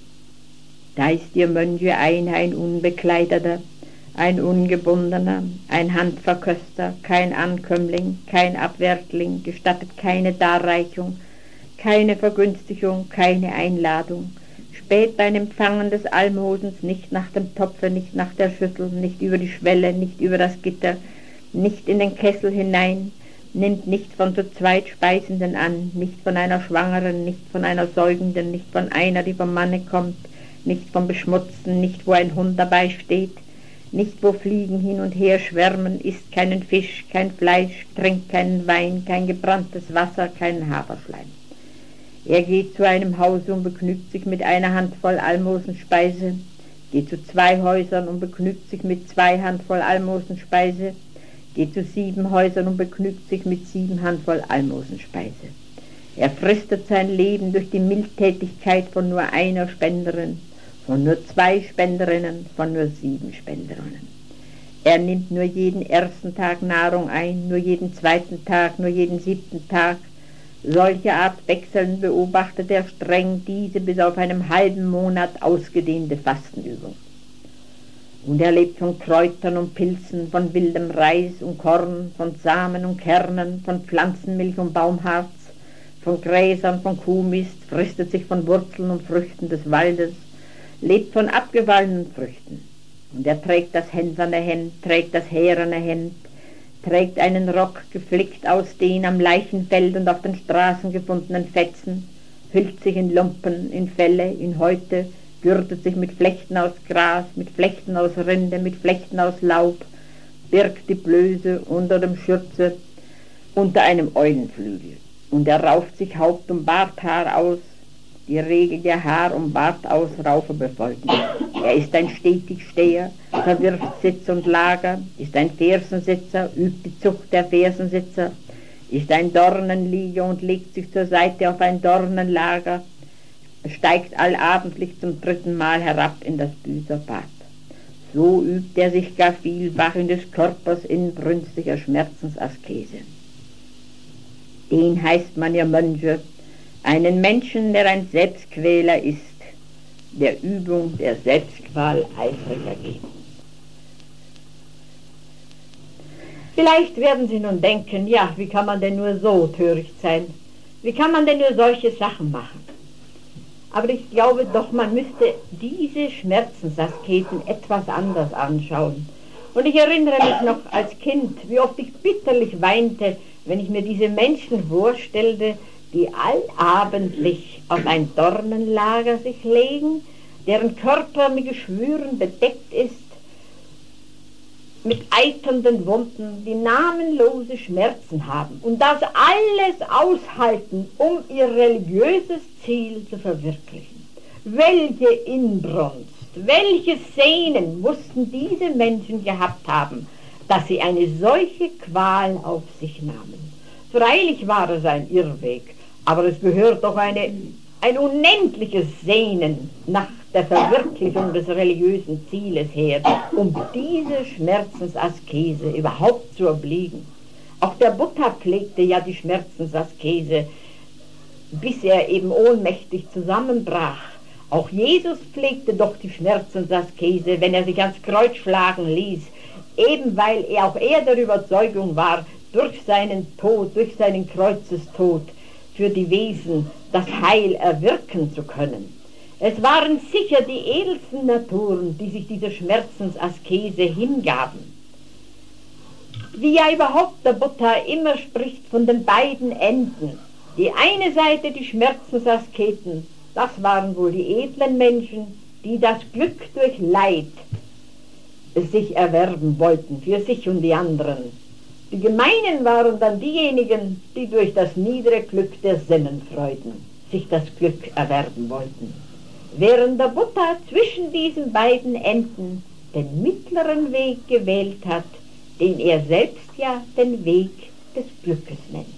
Da ist, ihr Mönche, ein Unbekleideter, ein Ungebundener, ein Handverköster, kein Ankömmling, kein Abwärtling, gestattet keine Darreichung, keine Vergünstigung, keine Einladung, spät beim Empfangen des Almosens nicht nach dem Topfe, nicht nach der Schüssel, nicht über die Schwelle, nicht über das Gitter, nicht in den Kessel hinein, nimmt nicht von zu zweit Speisenden an, nicht von einer Schwangeren, nicht von einer Säugenden, nicht von einer, die vom Manne kommt, nicht vom Beschmutzten, nicht wo ein Hund dabei steht, nicht wo Fliegen hin und her schwärmen, isst keinen Fisch, kein Fleisch, trinkt keinen Wein, kein gebranntes Wasser, keinen Haferschleim. Er geht zu einem Hause und begnügt sich mit einer Handvoll Almosenspeise, geht zu 2 Häusern und begnügt sich mit 2 Handvoll Almosenspeise, geht zu 7 Häusern und begnügt sich mit 7 Handvoll Almosenspeise. Er fristet sein Leben durch die Mildtätigkeit von nur einer Spenderin, von nur 2 Spenderinnen, von nur 7 Spenderinnen. Er nimmt nur jeden ersten Tag Nahrung ein, nur jeden zweiten Tag, nur jeden 7. Tag. Solche Art wechselnd beobachtet er streng diese bis auf einem halben Monat ausgedehnte Fastenübung. Und er lebt von Kräutern und Pilzen, von wildem Reis und Korn, von Samen und Kernen, von Pflanzenmilch und Baumharz, von Gräsern, von Kuhmist, fristet sich von Wurzeln und Früchten des Waldes, lebt von abgefallenen Früchten. Und er trägt das hänzerne Hemd, trägt das härene Hemd, trägt einen Rock geflickt aus den am Leichenfeld und auf den Straßen gefundenen Fetzen, hüllt sich in Lumpen, in Felle, in Häute, gürtet sich mit Flechten aus Gras, mit Flechten aus Rinde, mit Flechten aus Laub, birgt die Blöße unter dem Schürze, unter einem Eulenflügel. Und er rauft sich Haupt- und Barthaar aus, die Regel der Haar- und Bartausraufer befolgen. Er ist ein Stetigsteher, verwirft Sitz und Lager, ist ein Fersensitzer, übt die Zucht der Fersensitzer, ist ein Dornenlieger und legt sich zur Seite auf ein Dornenlager, steigt allabendlich zum 3. Mal herab in das Büßerbad. So übt er sich gar vielfach in des Körpers inbrünstiger Schmerzensaskese. Den heißt man, ihr Mönche, einen Menschen, der ein Selbstquäler ist, der Übung der Selbstqual eifrig ergeben. Vielleicht werden Sie nun denken, ja, wie kann man denn nur so töricht sein? Wie kann man denn nur solche Sachen machen? Aber ich glaube doch, man müsste diese Schmerzensasketen etwas anders anschauen. Und ich erinnere mich noch als Kind, wie oft ich bitterlich weinte, wenn ich mir diese Menschen vorstellte, die allabendlich auf ein Dornenlager sich legen, deren Körper mit Geschwüren bedeckt ist, mit eiternden Wunden, die namenlose Schmerzen haben und das alles aushalten, um ihr religiöses Ziel zu verwirklichen. Welche Inbrunst, welche Sehnen mussten diese Menschen gehabt haben, dass sie eine solche Qual auf sich nahmen. Freilich war es ein Irrweg, aber es gehört doch ein unendliches Sehnen nach der Verwirklichung des religiösen Zieles her, um diese Schmerzensaskese überhaupt zu obliegen. Auch der Buddha pflegte ja die Schmerzensaskese, bis er eben ohnmächtig zusammenbrach. Auch Jesus pflegte doch die Schmerzensaskese, wenn er sich ans Kreuz schlagen ließ, eben weil auch er der Überzeugung war, durch seinen Tod, durch seinen Kreuzestod für die Wesen das Heil erwirken zu können. Es waren sicher die edelsten Naturen, die sich dieser Schmerzensaskese hingaben. Wie ja überhaupt der Buddha immer spricht von den beiden Enden. Die eine Seite, die Schmerzensasketen, das waren wohl die edlen Menschen, die das Glück durch Leid sich erwerben wollten, für sich und die anderen. Die Gemeinen waren dann diejenigen, die durch das niedere Glück der Sinnenfreuden sich das Glück erwerben wollten. Während der Buddha zwischen diesen beiden Enden den mittleren Weg gewählt hat, den er selbst ja den Weg des Glückes nennt.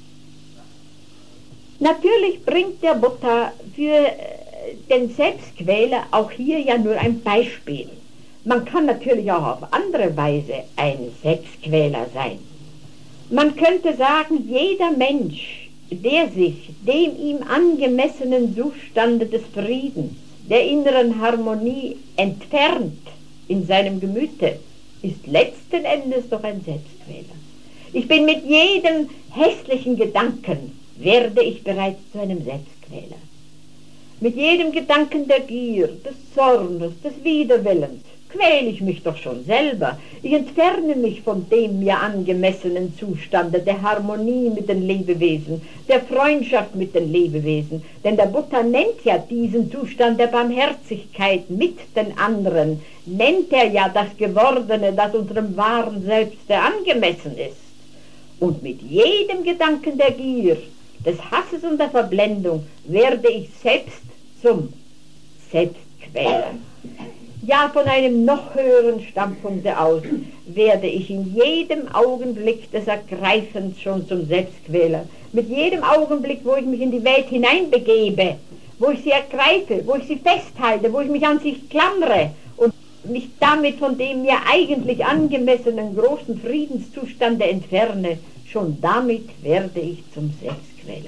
Natürlich bringt der Buddha für den Selbstquäler auch hier ja nur ein Beispiel. Man kann natürlich auch auf andere Weise ein Selbstquäler sein. Man könnte sagen, jeder Mensch, der sich dem ihm angemessenen Zustande des Friedens, der inneren Harmonie entfernt in seinem Gemüte, ist letzten Endes doch ein Selbstquäler. Ich bin mit jedem hässlichen Gedanken, werde ich bereits zu einem Selbstquäler. Mit jedem Gedanken der Gier, des Zornes, des Widerwillens quäle ich mich doch schon selber. Ich entferne mich von dem mir angemessenen Zustande der Harmonie mit den Lebewesen, der Freundschaft mit den Lebewesen. Denn der Buddha nennt ja diesen Zustand der Barmherzigkeit mit den anderen, nennt er ja das Gewordene, das unserem wahren Selbste angemessen ist. Und mit jedem Gedanken der Gier, des Hasses und der Verblendung werde ich selbst zum Selbstquäler. Ja, von einem noch höheren Standpunkt aus werde ich in jedem Augenblick des Ergreifens schon zum Selbstquäler. Mit jedem Augenblick, wo ich mich in die Welt hineinbegebe, wo ich sie ergreife, wo ich sie festhalte, wo ich mich an sie klammere und mich damit von dem mir eigentlich angemessenen großen Friedenszustande entferne, schon damit werde ich zum Selbstquäler.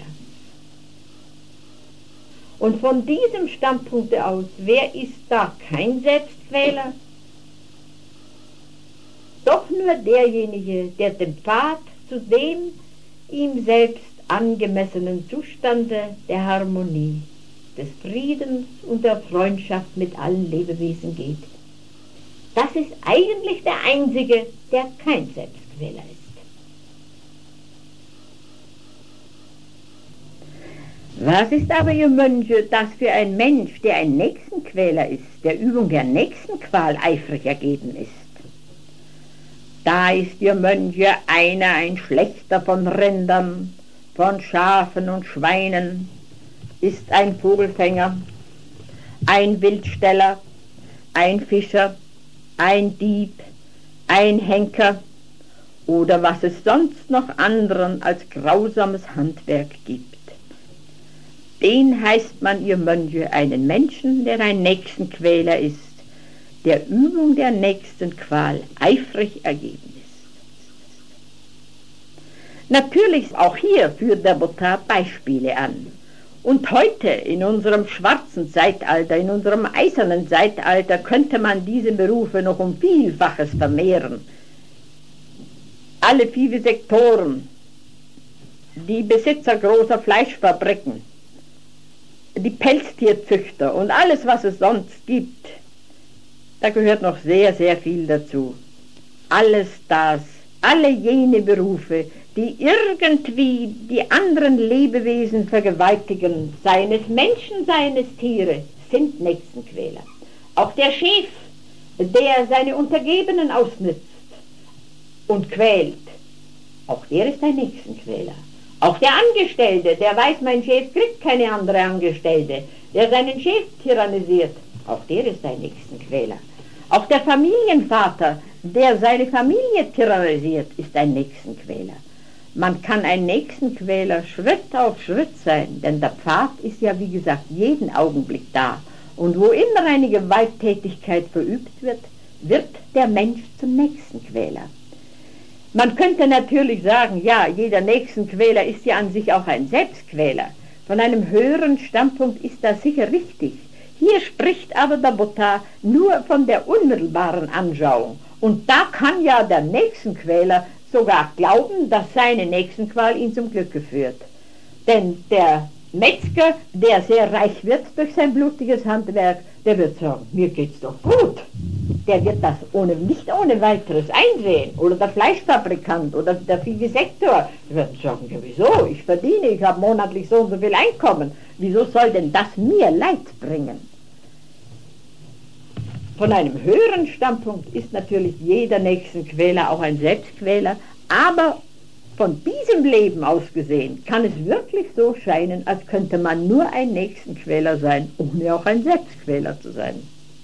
Und von diesem Standpunkt aus, wer ist da kein Selbstquäler? Doch nur derjenige, der den Pfad zu dem ihm selbst angemessenen Zustande der Harmonie, des Friedens und der Freundschaft mit allen Lebewesen geht. Das ist eigentlich der Einzige, der kein Selbstquäler ist. Was ist aber, ihr Mönche, das für ein Mensch, der ein Nächstenquäler ist, der Übung der Nächstenqual eifrig ergeben ist? Da ist, ihr Mönche, einer ein Schlächter von Rindern, von Schafen und Schweinen, ist ein Vogelfänger, ein Wildsteller, ein Fischer, ein Dieb, ein Henker oder was es sonst noch anderen als grausames Handwerk gibt. Den heißt man, ihr Mönche, einen Menschen, der ein Nächstenquäler ist, der Übung der Nächstenqual eifrig ergeben ist. Natürlich auch hier führt der Buddha Beispiele an. Und heute in unserem schwarzen Zeitalter, in unserem eisernen Zeitalter, könnte man diese Berufe noch um Vielfaches vermehren. Alle Vivisektoren, die Besitzer großer Fleischfabriken, die Pelztierzüchter und alles, was es sonst gibt, da gehört noch sehr, sehr viel dazu. Alles das, alle jene Berufe, die irgendwie die anderen Lebewesen vergewaltigen, seien es Menschen, seien es Tiere, sind Nächstenquäler. Auch der Chef, der seine Untergebenen ausnützt und quält, auch der ist ein Nächstenquäler. Auch der Angestellte, der weiß, mein Chef kriegt keine andere Angestellte, der seinen Chef tyrannisiert, auch der ist ein Nächstenquäler. Auch der Familienvater, der seine Familie tyrannisiert, ist ein Nächstenquäler. Man kann ein Nächstenquäler Schritt auf Schritt sein, denn der Pfad ist ja, wie gesagt, jeden Augenblick da. Und wo immer eine Gewalttätigkeit verübt wird, wird der Mensch zum Nächstenquäler. Man könnte natürlich sagen, ja, jeder Nächstenquäler ist ja an sich auch ein Selbstquäler. Von einem höheren Standpunkt ist das sicher richtig. Hier spricht aber der Buddha nur von der unmittelbaren Anschauung. Und da kann ja der Nächstenquäler sogar glauben, dass seine Nächstenqual ihn zum Glücke führt. Denn der Metzger, der sehr reich wird durch sein blutiges Handwerk, der wird sagen, mir geht's doch gut. Der wird das nicht ohne weiteres einsehen. Oder der Fleischfabrikant oder der Vivisektor, die werden sagen, ja wieso, ich verdiene, ich habe monatlich so und so viel Einkommen. Wieso soll denn das mir Leid bringen? Von einem höheren Standpunkt ist natürlich jeder Nächstenquäler auch ein Selbstquäler, aber von diesem Leben aus gesehen kann es wirklich so scheinen, als könnte man nur ein Nächstenquäler sein, ohne auch ein Selbstquäler zu sein.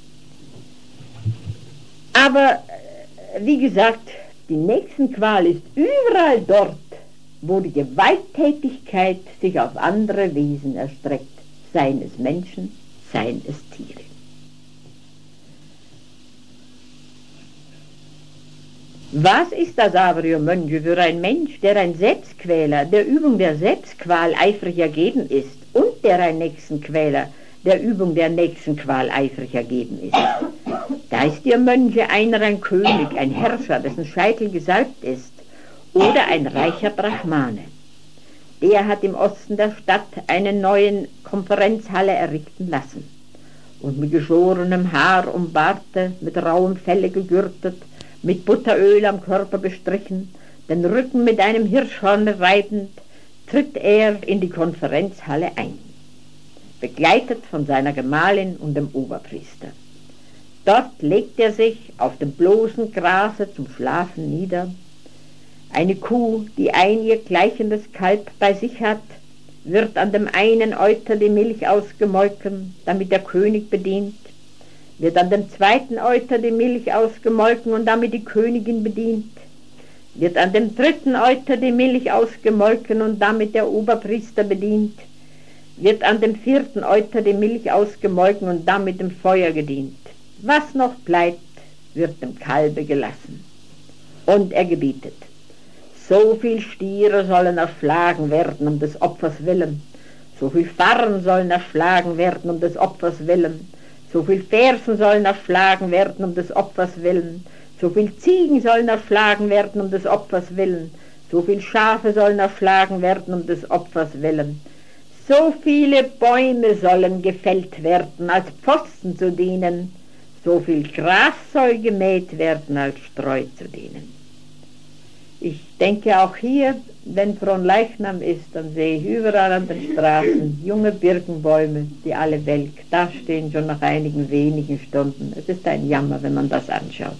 Aber wie gesagt, die Nächstenqual ist überall dort, wo die Gewalttätigkeit sich auf andere Wesen erstreckt, seien es Menschen, seien es Tiere. Was ist das aber, ihr Mönche, für ein Mensch, der ein Selbstquäler, der Übung der Selbstqual eifrig ergeben ist und der ein Nächstenquäler, der Übung der Nächstenqual eifrig ergeben ist? Da ist, ihr Mönche, einer ein König, ein Herrscher, dessen Scheitel gesalbt ist, oder ein reicher Brahmane. Der hat im Osten der Stadt eine neue Konferenzhalle errichten lassen und mit geschorenem Haar umbarte, mit rauem Felle gegürtet, mit Butteröl am Körper bestrichen, den Rücken mit einem Hirschhorn reibend, tritt er in die Konferenzhalle ein, begleitet von seiner Gemahlin und dem Oberpriester. Dort legt er sich auf dem bloßen Grase zum Schlafen nieder. Eine Kuh, die ein ihr gleichendes Kalb bei sich hat, wird an dem einen Euter die Milch ausgemolken, damit der König bedient, wird an dem zweiten Euter die Milch ausgemolken und damit die Königin bedient, wird an dem dritten Euter die Milch ausgemolken und damit der Oberpriester bedient, wird an dem vierten Euter die Milch ausgemolken und damit dem Feuer gedient. Was noch bleibt, wird dem Kalbe gelassen. Und er gebietet: So viel Stiere sollen erschlagen werden um des Opfers willen, so viel Farren sollen erschlagen werden um des Opfers willen, so viel Fersen sollen erschlagen werden um des Opfers willen, so viel Ziegen sollen erschlagen werden um des Opfers willen, so viel Schafe sollen erschlagen werden um des Opfers willen, so viele Bäume sollen gefällt werden, als Pfosten zu dienen, so viel Gras soll gemäht werden, als Streu zu dienen. Ich denke auch hier, wenn Fronleichnam ist, dann sehe ich überall an den Straßen junge Birkenbäume, die alle welk dastehen, schon nach einigen wenigen Stunden. Es ist ein Jammer, wenn man das anschaut.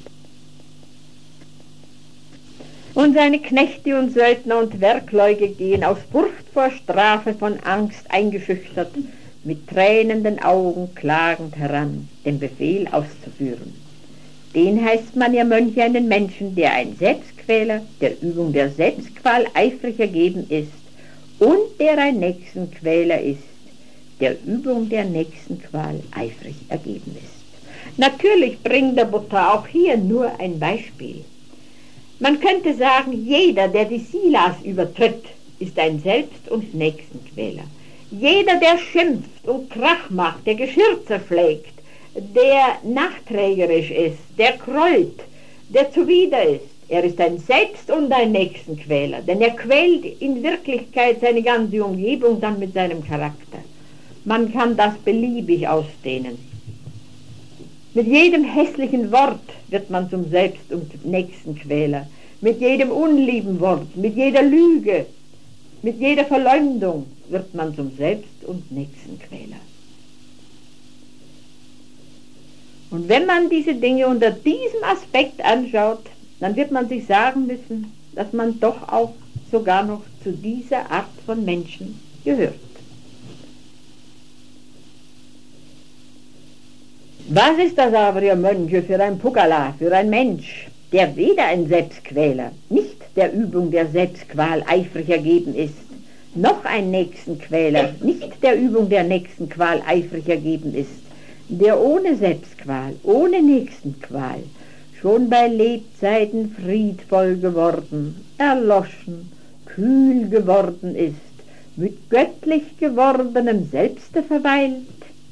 Und seine Knechte und Söldner und Werkleute gehen aus Furcht vor Strafe von Angst eingeschüchtert, mit tränenden Augen klagend heran, den Befehl auszuführen. Den heißt man, ihr Mönche, einen Menschen, der ein Selbstquäler, der Übung der Selbstqual eifrig ergeben ist und der ein Nächstenquäler ist, der Übung der Nächstenqual eifrig ergeben ist. Natürlich bringt der Buddha auch hier nur ein Beispiel. Man könnte sagen, jeder, der die Silas übertritt, ist ein Selbst- und Nächstenquäler. Jeder, der schimpft und Krach macht, der Geschirr zerschlägt, der nachträgerisch ist, der krollt, der zuwider ist, er ist ein Selbst- und ein Nächstenquäler, denn er quält in Wirklichkeit seine ganze Umgebung dann mit seinem Charakter. Man kann das beliebig ausdehnen. Mit jedem hässlichen Wort wird man zum Selbst- und Nächstenquäler, mit jedem unlieben Wort, mit jeder Lüge, mit jeder Verleumdung wird man zum Selbst- und Nächstenquäler. Und wenn man diese Dinge unter diesem Aspekt anschaut, dann wird man sich sagen müssen, dass man doch auch sogar noch zu dieser Art von Menschen gehört. Was ist das aber, ihr Mönche, für ein Pugala, für ein Mensch, der weder ein Selbstquäler, nicht der Übung der Selbstqual eifrig ergeben ist, noch ein Nächstenquäler, nicht der Übung der Nächstenqual eifrig ergeben ist, der ohne Selbstqual, ohne Nächstenqual, schon bei Lebzeiten friedvoll geworden, erloschen, kühl geworden ist, mit göttlich gewordenem Selbste verweilt?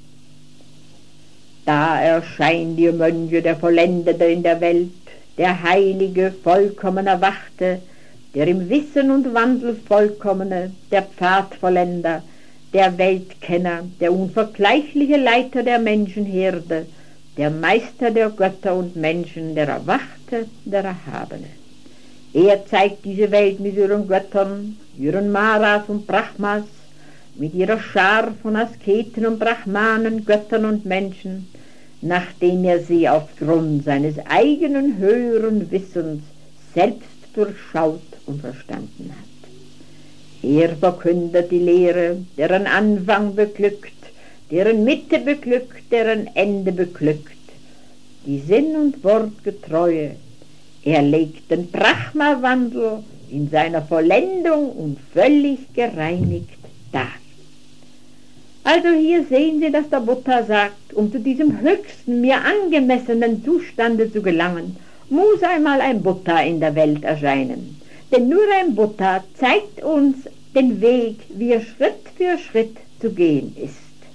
Da erscheint, ihr Mönche, der Vollendete in der Welt, der Heilige, vollkommen Erwachte, der im Wissen und Wandel Vollkommene, der Pfadvollender, der Weltkenner, der unvergleichliche Leiter der Menschenherde, der Meister der Götter und Menschen, der Erwachte, der Erhabene. Er zeigt diese Welt mit ihren Göttern, ihren Maras und Brahmas, mit ihrer Schar von Asketen und Brahmanen, Göttern und Menschen, nachdem er sie aufgrund seines eigenen höheren Wissens selbst durchschaut und verstanden hat. Er verkündet die Lehre, deren Anfang beglückt, deren Mitte beglückt, deren Ende beglückt, die Sinn- und Wortgetreue. Er legt den Brahma-Wandel in seiner Vollendung und völlig gereinigt dar. Also hier sehen Sie, dass der Buddha sagt, um zu diesem höchsten, mir angemessenen Zustande zu gelangen, muss einmal ein Buddha in der Welt erscheinen. Denn nur ein Buddha zeigt uns den Weg, wie er Schritt für Schritt zu gehen ist.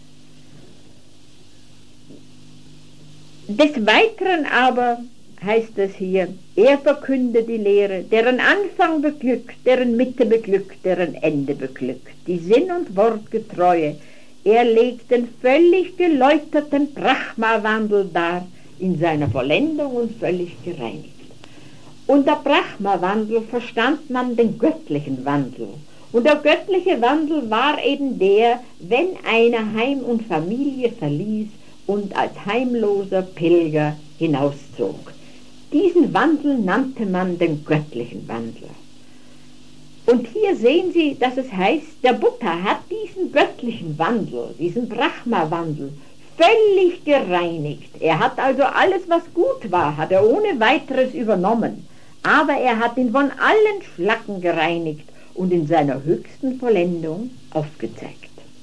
Des Weiteren aber heißt es hier, er verkündet die Lehre, deren Anfang beglückt, deren Mitte beglückt, deren Ende beglückt, die Sinn- und Wortgetreue. Er legt den völlig geläuterten Brahma-Wandel dar, in seiner Vollendung und völlig gereinigt. Unter Brahma-Wandel verstand man den göttlichen Wandel. Und der göttliche Wandel war eben der, wenn einer Heim und Familie verließ und als heimloser Pilger hinauszog. Diesen Wandel nannte man den göttlichen Wandel. Und hier sehen Sie, dass es heißt, der Buddha hat diesen göttlichen Wandel, diesen Brahma-Wandel, völlig gereinigt. Er hat also alles, was gut war, hat er ohne weiteres übernommen. Aber er hat ihn von allen Schlacken gereinigt und in seiner höchsten Vollendung aufgezeigt.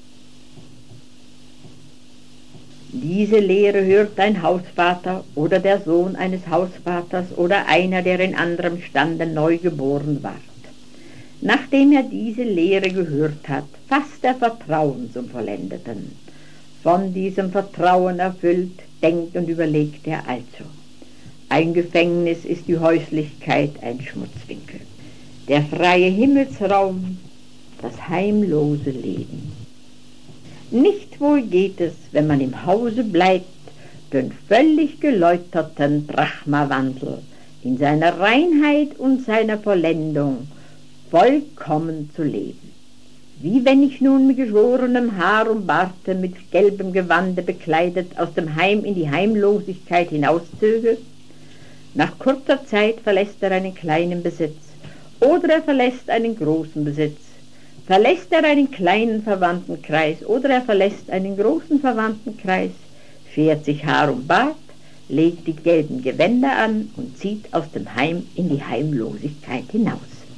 Diese Lehre hört ein Hausvater oder der Sohn eines Hausvaters oder einer, der in anderem Stande neu geboren ward. Nachdem er diese Lehre gehört hat, fasst er Vertrauen zum Vollendeten. Von diesem Vertrauen erfüllt, denkt und überlegt er also. Ein Gefängnis ist die Häuslichkeit, ein Schmutzwinkel. Der freie Himmelsraum, das heimlose Leben. Nicht wohl geht es, wenn man im Hause bleibt, den völlig geläuterten Brahma-Wandel in seiner Reinheit und seiner Vollendung vollkommen zu leben. Wie wenn ich nun mit geschorenem Haar und Barte, mit gelbem Gewande bekleidet, aus dem Heim in die Heimlosigkeit hinauszöge. Nach kurzer Zeit verlässt er einen kleinen Besitz, oder er verlässt einen großen Besitz. Verlässt er einen kleinen Verwandtenkreis, oder er verlässt einen großen Verwandtenkreis, schert sich Haar und Bart, legt die gelben Gewänder an und zieht aus dem Heim in die Heimlosigkeit hinaus.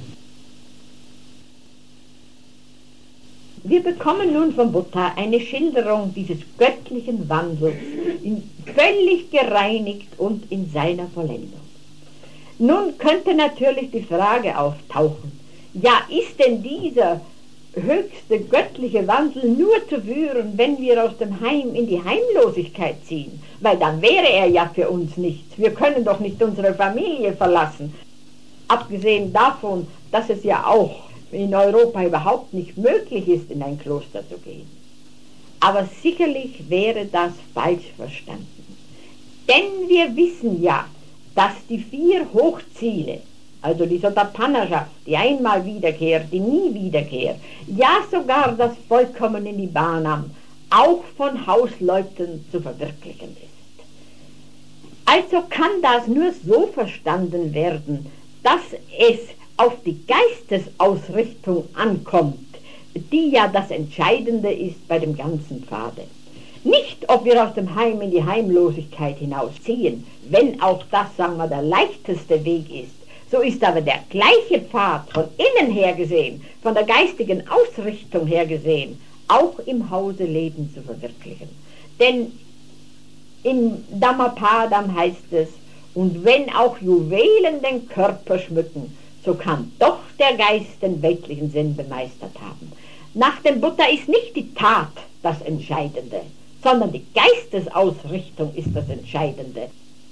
Wir bekommen nun vom Buddha eine Schilderung dieses göttlichen Wandels, völlig gereinigt und in seiner Vollendung. Nun könnte natürlich die Frage auftauchen, ja, ist denn dieser höchste göttliche Wandel nur zu führen, wenn wir aus dem Heim in die Heimlosigkeit ziehen? Weil dann wäre er ja für uns nichts. Wir können doch nicht unsere Familie verlassen. Abgesehen davon, dass es ja auch in Europa überhaupt nicht möglich ist, in ein Kloster zu gehen. Aber sicherlich wäre das falsch verstanden. Denn wir wissen ja, dass die 4 Hochziele, also die Sotapanna-Schaft, die einmal wiederkehrt, die nie wiederkehrt, ja sogar das vollkommene Nibbanam, auch von Hausleuten zu verwirklichen ist. Also kann das nur so verstanden werden, dass es auf die Geistesausrichtung ankommt, die ja das Entscheidende ist bei dem ganzen Pfade. Nicht, ob wir aus dem Heim in die Heimlosigkeit hinausziehen, wenn auch das, sagen wir, der leichteste Weg ist, so ist aber der gleiche Pfad von innen her gesehen, von der geistigen Ausrichtung her gesehen, auch im Hause Leben zu verwirklichen. Denn in Dhammapadam heißt es, und wenn auch Juwelen den Körper schmücken, so kann doch der Geist den weltlichen Sinn bemeistert haben. Nach dem Buddha ist nicht die Tat das Entscheidende, sondern die Geistesausrichtung ist das Entscheidende.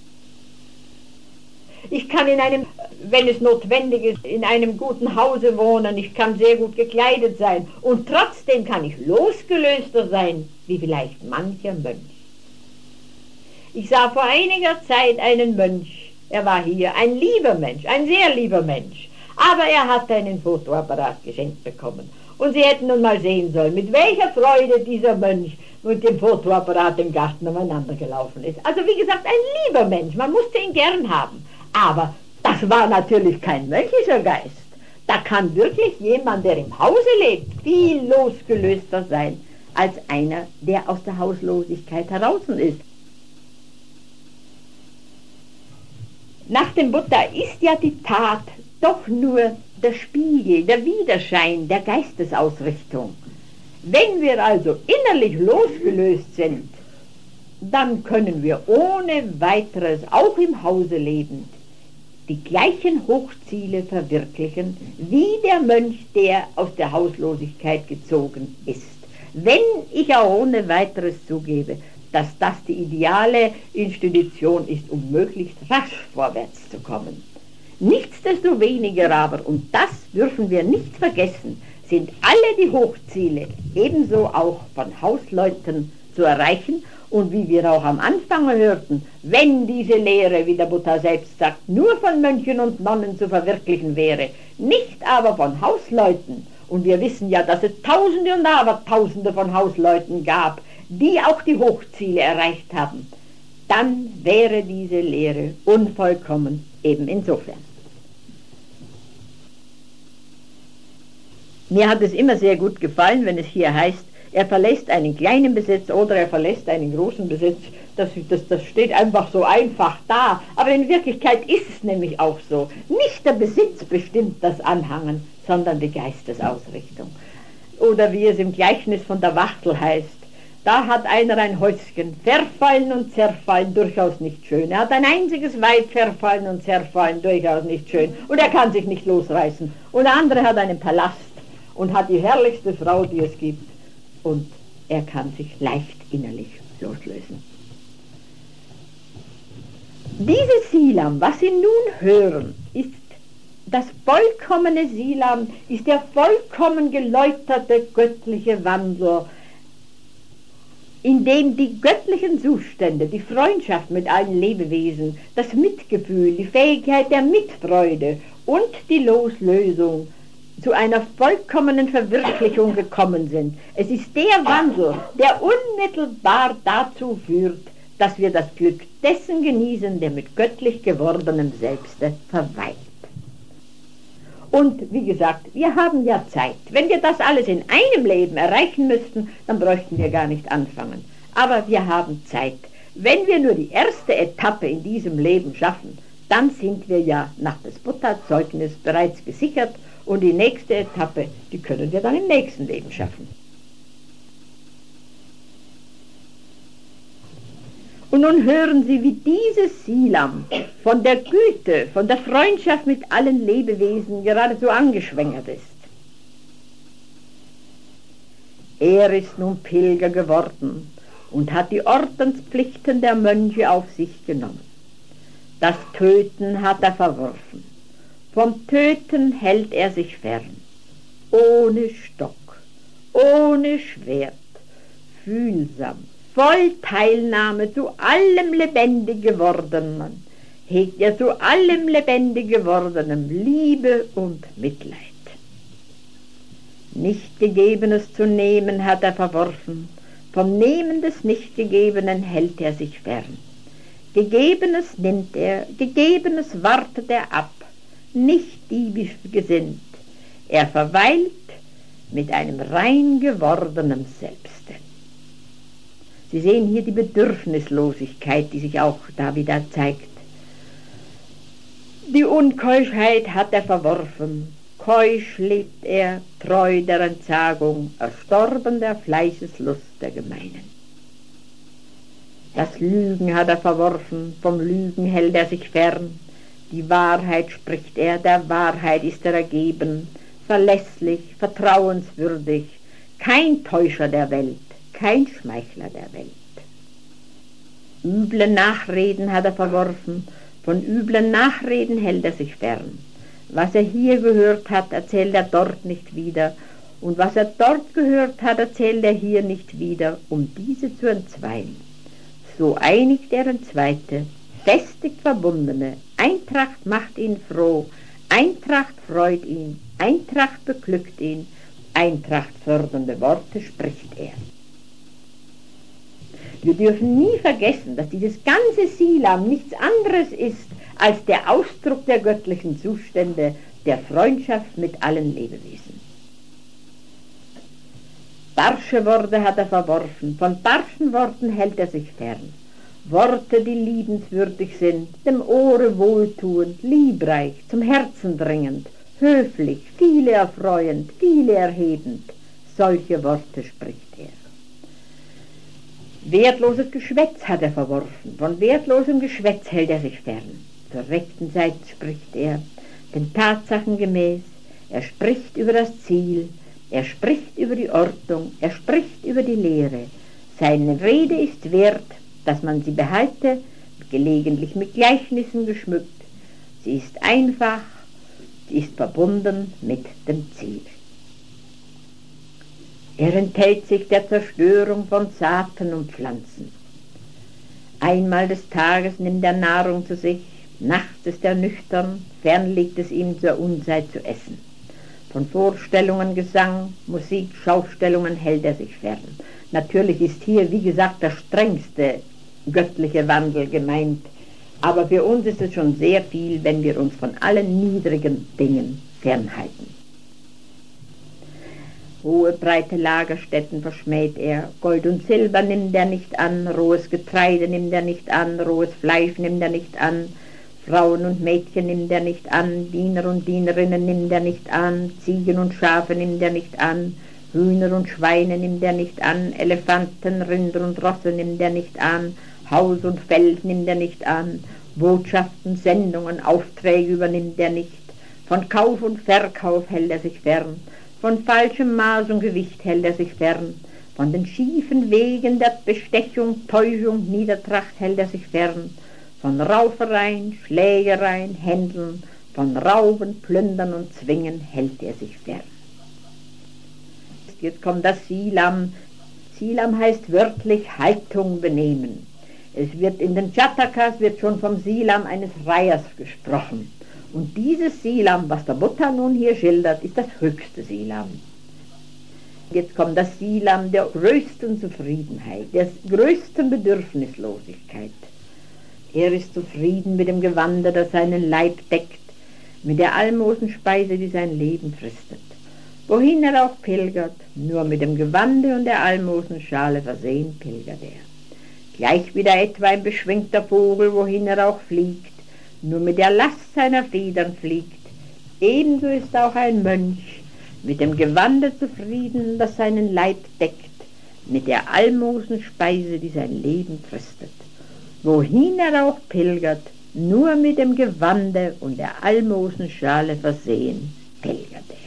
Ich kann wenn es notwendig ist, in einem guten Hause wohnen, ich kann sehr gut gekleidet sein und trotzdem kann ich losgelöster sein, wie vielleicht mancher Mönch. Ich sah vor einiger Zeit einen Mönch, er war hier, ein lieber Mensch, ein sehr lieber Mensch, aber er hat einen Fotoapparat geschenkt bekommen. Und Sie hätten nun mal sehen sollen, mit welcher Freude dieser Mönch mit dem Fotoapparat im Garten umeinander gelaufen ist. Also wie gesagt, ein lieber Mensch, man musste ihn gern haben. Aber das war natürlich kein mönchischer Geist. Da kann wirklich jemand, der im Hause lebt, viel losgelöster sein, als einer, der aus der Hauslosigkeit heraus ist. Nach dem Buddha ist ja die Tat doch nur der Spiegel, der Widerschein der Geistesausrichtung. Wenn wir also innerlich losgelöst sind, dann können wir ohne weiteres, auch im Hause lebend, die gleichen Hochziele verwirklichen, wie der Mönch, der aus der Hauslosigkeit gezogen ist. Wenn ich auch ohne weiteres zugebe, dass das die ideale Institution ist, um möglichst rasch vorwärts zu kommen. Nichtsdestoweniger aber, und das dürfen wir nicht vergessen, sind alle die Hochziele ebenso auch von Hausleuten zu erreichen. Und wie wir auch am Anfang hörten, wenn diese Lehre, wie der Buddha selbst sagt, nur von Mönchen und Nonnen zu verwirklichen wäre, nicht aber von Hausleuten, und wir wissen ja, dass es Tausende und Abertausende von Hausleuten gab, die auch die Hochziele erreicht haben, dann wäre diese Lehre unvollkommen, eben insofern. Mir hat es immer sehr gut gefallen, wenn es hier heißt, er verlässt einen kleinen Besitz oder er verlässt einen großen Besitz. Das steht einfach so einfach da. Aber in Wirklichkeit ist es nämlich auch so. Nicht der Besitz bestimmt das Anhangen, sondern die Geistesausrichtung. Oder wie es im Gleichnis von der Wachtel heißt, da hat einer ein Häuschen, verfallen und zerfallen, durchaus nicht schön. Er hat ein einziges Weib, verfallen und zerfallen, durchaus nicht schön. Und er kann sich nicht losreißen. Und der andere hat einen Palast und hat die herrlichste Frau, die es gibt. Und er kann sich leicht innerlich loslösen. Dieses Silam, was Sie nun hören, ist das vollkommene Silam, ist der vollkommen geläuterte göttliche Wandel, in dem die göttlichen Zustände, die Freundschaft mit allen Lebewesen, das Mitgefühl, die Fähigkeit der Mitfreude und die Loslösung zu einer vollkommenen Verwirklichung gekommen sind. Es ist der Wandel, der unmittelbar dazu führt, dass wir das Glück dessen genießen, der mit göttlich gewordenem Selbste verweilt. Und wie gesagt, wir haben ja Zeit. Wenn wir das alles in einem Leben erreichen müssten, dann bräuchten wir gar nicht anfangen. Aber wir haben Zeit. Wenn wir nur die erste Etappe in diesem Leben schaffen, dann sind wir ja nach des Buddha-Zeugnis bereits gesichert und die nächste Etappe, die können wir dann im nächsten Leben schaffen. Und nun hören Sie, wie dieses Silam von der Güte, von der Freundschaft mit allen Lebewesen geradezu angeschwängert ist. Er ist nun Pilger geworden und hat die Ordenspflichten der Mönche auf sich genommen. Das Töten hat er verworfen. Vom Töten hält er sich fern. Ohne Stock, ohne Schwert, fühlsam, voll Teilnahme zu allem lebendig Gewordenen, hegt er zu allem lebendig Gewordenem Liebe und Mitleid. Nicht Gegebenes zu nehmen hat er verworfen, vom Nehmen des Nichtgegebenen hält er sich fern. Gegebenes nimmt er, Gegebenes wartet er ab, nicht diebisch gesinnt. Er verweilt mit einem rein gewordenen Selbste. Sie sehen hier die Bedürfnislosigkeit, die sich auch da wieder zeigt. Die Unkeuschheit hat er verworfen, keusch lebt er, treu der Entsagung, erstorben der Fleißeslust der Gemeinen. Das Lügen hat er verworfen, vom Lügen hält er sich fern, die Wahrheit spricht er, der Wahrheit ist er ergeben, verlässlich, vertrauenswürdig, kein Täuscher der Welt, kein Schmeichler der Welt. Üble Nachreden hat er verworfen, von üblen Nachreden hält er sich fern. Was er hier gehört hat, erzählt er dort nicht wieder, und was er dort gehört hat, erzählt er hier nicht wieder, um diese zu entzweien. So einigt er entzweite, festigt Verbundene, Eintracht macht ihn froh, Eintracht freut ihn, Eintracht beglückt ihn, Eintracht fördernde Worte spricht er. Wir dürfen nie vergessen, dass dieses ganze Silam nichts anderes ist als der Ausdruck der göttlichen Zustände, der Freundschaft mit allen Lebewesen. Barsche Worte hat er verworfen, von barschen Worten hält er sich fern. Worte, die liebenswürdig sind, dem Ohre wohltuend, liebreich, zum Herzen dringend, höflich, viele erfreuend, viele erhebend, solche Worte spricht er. Wertloses Geschwätz hat er verworfen, von wertlosem Geschwätz hält er sich fern. Zur rechten Seite spricht er, den Tatsachen gemäß, er spricht über das Ziel, er spricht über die Ordnung, er spricht über die Lehre. Seine Rede ist wert, dass man sie behalte, gelegentlich mit Gleichnissen geschmückt. Sie ist einfach, sie ist verbunden mit dem Ziel. Er enthält sich der Zerstörung von Saaten und Pflanzen. Einmal des Tages nimmt er Nahrung zu sich, nachts ist er nüchtern, fern liegt es ihm zur Unzeit zu essen. Von Vorstellungen, Gesang, Musik, Schaustellungen hält er sich fern. Natürlich ist hier, wie gesagt, der strengste göttliche Wandel gemeint, aber für uns ist es schon sehr viel, wenn wir uns von allen niedrigen Dingen fernhalten. Hohe, breite Lagerstätten verschmäht er, Gold und Silber nimmt er nicht an, rohes Getreide nimmt er nicht an, rohes Fleisch nimmt er nicht an, Frauen und Mädchen nimmt er nicht an, Diener und Dienerinnen nimmt er nicht an, Ziegen und Schafe nimmt er nicht an, Hühner und Schweine nimmt er nicht an, Elefanten, Rinder und Rosse nimmt er nicht an, Haus und Feld nimmt er nicht an, Botschaften, Sendungen, Aufträge übernimmt er nicht, von Kauf und Verkauf hält er sich fern, von falschem Maß und Gewicht hält er sich fern, von den schiefen Wegen der Bestechung, Täuschung, Niedertracht hält er sich fern, von Raufereien, Schlägereien, Händeln, von Rauben, Plündern und Zwingen hält er sich fern. Jetzt kommt das Silam. Silam heißt wörtlich Haltung, Benehmen. Es wird in den Jatakas wird schon vom Silam eines Reihers gesprochen. Und dieses Silam, was der Buddha nun hier schildert, ist das höchste Silam. Jetzt kommt das Silam der größten Zufriedenheit, der größten Bedürfnislosigkeit. Er ist zufrieden mit dem Gewande, das seinen Leib deckt, mit der Almosenspeise, die sein Leben fristet. Wohin er auch pilgert, nur mit dem Gewande und der Almosenschale versehen pilgert er. Gleich wieder etwa ein beschwingter Vogel, wohin er auch fliegt, nur mit der Last seiner Federn fliegt. Ebenso ist auch ein Mönch mit dem Gewande zufrieden, das seinen Leib deckt, mit der Almosenspeise, die sein Leben fristet. Wohin er auch pilgert, nur mit dem Gewande und der Almosenschale versehen, pilgert er.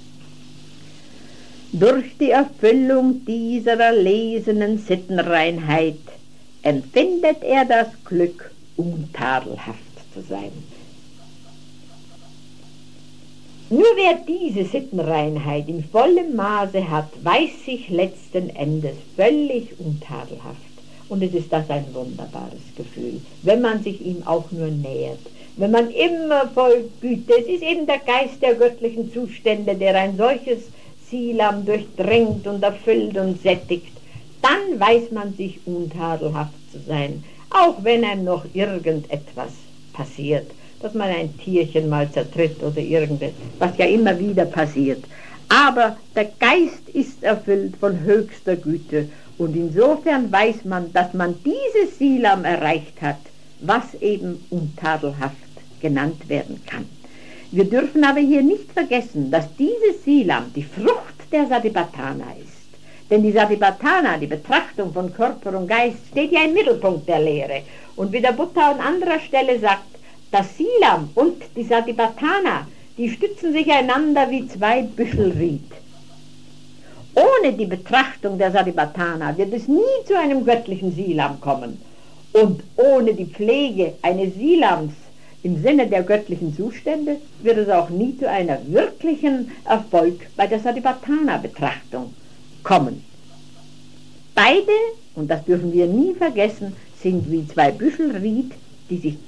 Durch die Erfüllung dieser erlesenen Sittenreinheit empfindet er das Glück, untadelhaft zu sein. Nur wer diese Sittenreinheit in vollem Maße hat, weiß sich letzten Endes völlig untadelhaft. Und es ist das ein wunderbares Gefühl, wenn man sich ihm auch nur nähert, wenn man immer voll Güte, es ist eben der Geist der göttlichen Zustände, der ein solches Silam durchdringt und erfüllt und sättigt, dann weiß man sich untadelhaft zu sein, auch wenn einem noch irgendetwas passiert, dass man ein Tierchen mal zertritt oder irgendetwas, was ja immer wieder passiert. Aber der Geist ist erfüllt von höchster Güte und insofern weiß man, dass man dieses Silam erreicht hat, was eben untadelhaft genannt werden kann. Wir dürfen aber hier nicht vergessen, dass dieses Silam die Frucht der Satipatthana ist. Denn die Satipatthana, die Betrachtung von Körper und Geist, steht ja im Mittelpunkt der Lehre. Und wie der Buddha an anderer Stelle sagt, das Silam und die Satipatthana, die stützen sich einander wie zwei Büschel Ried. Ohne die Betrachtung der Satipatthana wird es nie zu einem göttlichen Silam kommen. Und ohne die Pflege eines Silams im Sinne der göttlichen Zustände wird es auch nie zu einer wirklichen Erfolg bei der Satipatthana-Betrachtung kommen. Beide, und das dürfen wir nie vergessen, sind wie zwei Büschel Ried, die sich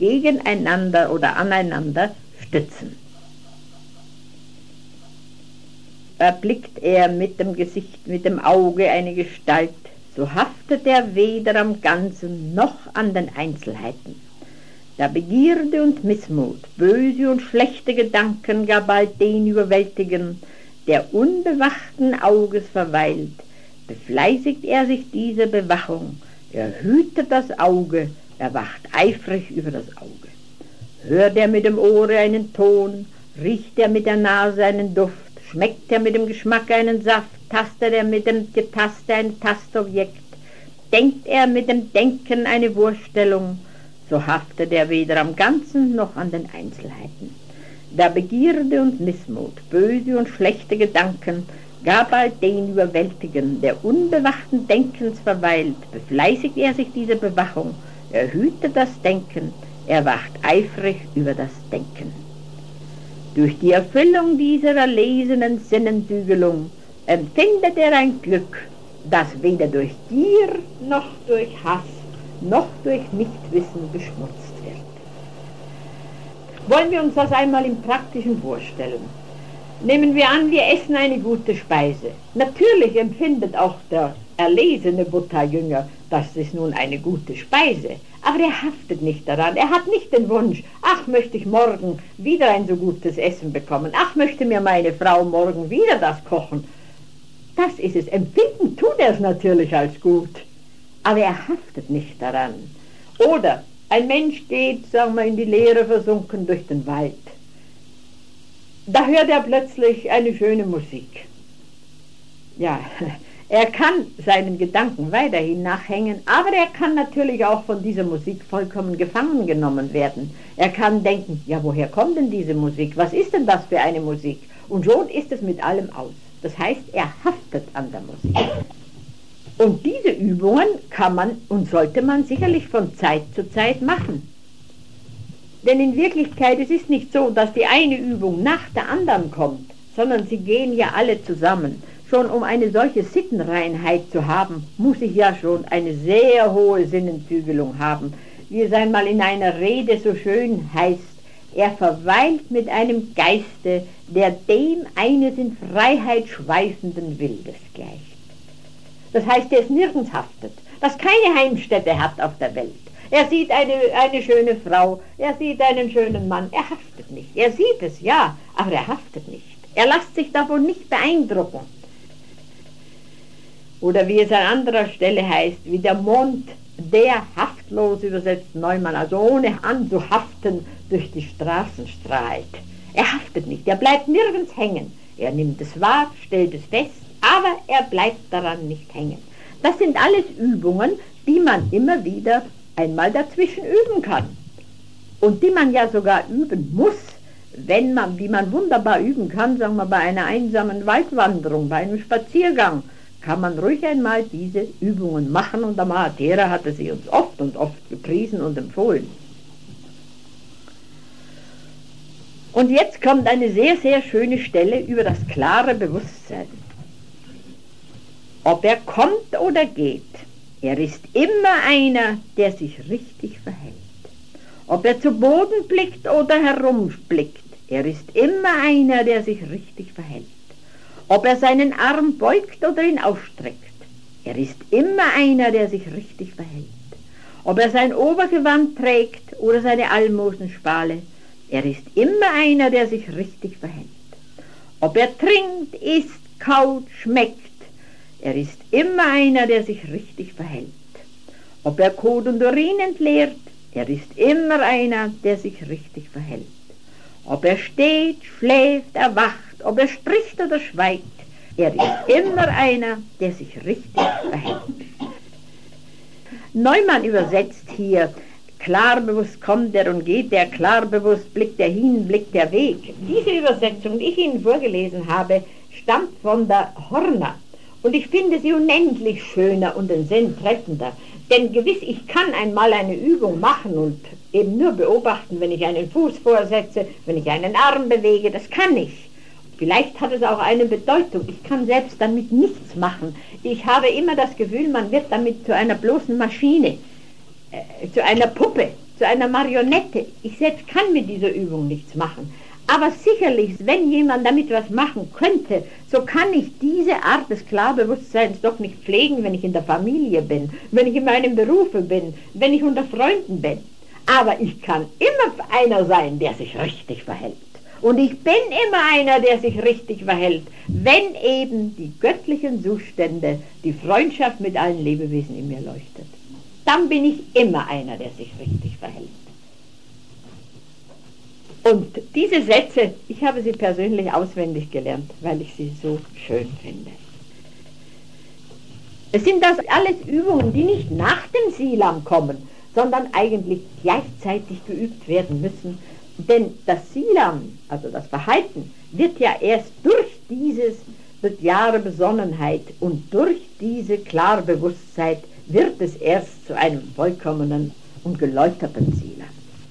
gegeneinander oder aneinander stützen. erblickt er mit dem Gesicht, mit dem Auge eine Gestalt, so haftet er weder am Ganzen noch an den Einzelheiten. Da Begierde und Missmut, böse und schlechte Gedanken gar bald den überwältigen, der unbewachten Auges verweilt, befleißigt er sich diese Bewachung, er hütet das Auge, er wacht eifrig über das Auge. Hört er mit dem Ohre einen Ton, riecht er mit der Nase einen Duft, schmeckt er mit dem Geschmack einen Saft, tastet er mit dem Getaste ein Tastobjekt, denkt er mit dem Denken eine Vorstellung, so haftet er weder am Ganzen noch an den Einzelheiten. Da Begierde und Missmut, böse und schlechte Gedanken, gar bald den überwältigen, der unbewachten Denkens verweilt, befleißigt er sich diese Bewachung, er hütet das Denken, er wacht eifrig über das Denken. Durch die Erfüllung dieser erlesenen Sinnentügelung empfindet er ein Glück, das weder durch Gier noch durch Hass noch durch Nichtwissen beschmutzt wird. Wollen wir uns das einmal im Praktischen vorstellen? Nehmen wir an, wir essen eine gute Speise. Natürlich empfindet auch der erlesene Buddha-Jünger, das ist nun eine gute Speise, aber er haftet nicht daran, er hat nicht den Wunsch, ach, möchte ich morgen wieder ein so gutes Essen bekommen, ach, möchte mir meine Frau morgen wieder das kochen. Das ist es, empfinden tut er es natürlich als gut, aber er haftet nicht daran. Oder ein Mensch geht, sagen wir, in die Leere versunken durch den Wald. Da hört er plötzlich eine schöne Musik. Ja, er kann seinen Gedanken weiterhin nachhängen, aber er kann natürlich auch von dieser Musik vollkommen gefangen genommen werden. Er kann denken, ja, woher kommt denn diese Musik? Was ist denn das für eine Musik? Und schon ist es mit allem aus. Das heißt, er haftet an der Musik. Und diese Übungen kann man und sollte man sicherlich von Zeit zu Zeit machen. Denn in Wirklichkeit, es ist nicht so, dass die eine Übung nach der anderen kommt, sondern sie gehen ja alle zusammen. Schon um eine solche Sittenreinheit zu haben, muss ich ja schon eine sehr hohe Sinnentügelung haben. Wie es einmal in einer Rede so schön heißt, er verweilt mit einem Geiste, der dem eines in Freiheit schweifenden Wildes gleicht. Das heißt, er ist nirgends haftet, das keine Heimstätte hat auf der Welt. Er sieht eine schöne Frau, er sieht einen schönen Mann, er haftet nicht. Er sieht es, ja, aber er haftet nicht. Er lässt sich davon nicht beeindrucken. Oder wie es an anderer Stelle heißt, wie der Mond, der haftlos, übersetzt Neumann, also ohne anzuhaften, durch die Straßen strahlt. Er haftet nicht, er bleibt nirgends hängen. Er nimmt es wahr, stellt es fest, aber er bleibt daran nicht hängen. Das sind alles Übungen, die man immer wieder einmal dazwischen üben kann. Und die man ja sogar üben muss, wenn man, wie man wunderbar üben kann, sagen wir bei einer einsamen Waldwanderung, bei einem Spaziergang, kann man ruhig einmal diese Übungen machen, und der Mahatera hatte sie uns oft und oft gepriesen und empfohlen. Und jetzt kommt eine sehr, sehr schöne Stelle über das klare Bewusstsein. Ob er kommt oder geht, er ist immer einer, der sich richtig verhält. Ob er zu Boden blickt oder herumblickt, er ist immer einer, der sich richtig verhält. Ob er seinen Arm beugt oder ihn ausstreckt, er ist immer einer, der sich richtig verhält. Ob er sein Obergewand trägt oder seine Almosenspale, er ist immer einer, der sich richtig verhält. Ob er trinkt, isst, kaut, schmeckt, er ist immer einer, der sich richtig verhält. Ob er Kot und Urin entleert, er ist immer einer, der sich richtig verhält. Ob er steht, schläft, erwacht, ob er spricht oder schweigt, er ist immer einer, der sich richtig verhält. Neumann übersetzt hier, klar bewusst kommt er und geht er, klar bewusst blickt er hin, blickt der Weg. Diese Übersetzung, die ich Ihnen vorgelesen habe, stammt von der Horner. Und ich finde sie unendlich schöner und den Sinn treffender. Denn gewiss, ich kann einmal eine Übung machen und eben nur beobachten, wenn ich einen Fuß vorsetze, wenn ich einen Arm bewege, das kann ich. Vielleicht hat es auch eine Bedeutung. Ich kann selbst damit nichts machen. Ich habe immer das Gefühl, man wird damit zu einer bloßen Maschine, zu einer Puppe, zu einer Marionette. Ich selbst kann mit dieser Übung nichts machen. Aber sicherlich, wenn jemand damit was machen könnte, so kann ich diese Art des Klarbewusstseins doch nicht pflegen, wenn ich in der Familie bin, wenn ich in meinem Berufe bin, wenn ich unter Freunden bin. Aber ich kann immer einer sein, der sich richtig verhält. Und ich bin immer einer, der sich richtig verhält, wenn eben die göttlichen Zustände, die Freundschaft mit allen Lebewesen in mir leuchtet. Dann bin ich immer einer, der sich richtig verhält. Und diese Sätze, ich habe sie persönlich auswendig gelernt, weil ich sie so schön finde. Es sind das alles Übungen, die nicht nach dem Silam kommen, sondern eigentlich gleichzeitig geübt werden müssen. Denn das Silam, also das Verhalten, wird ja erst durch diese klare Besonnenheit und durch diese Klarbewusstsein wird es erst zu einem vollkommenen und geläuterten Silam.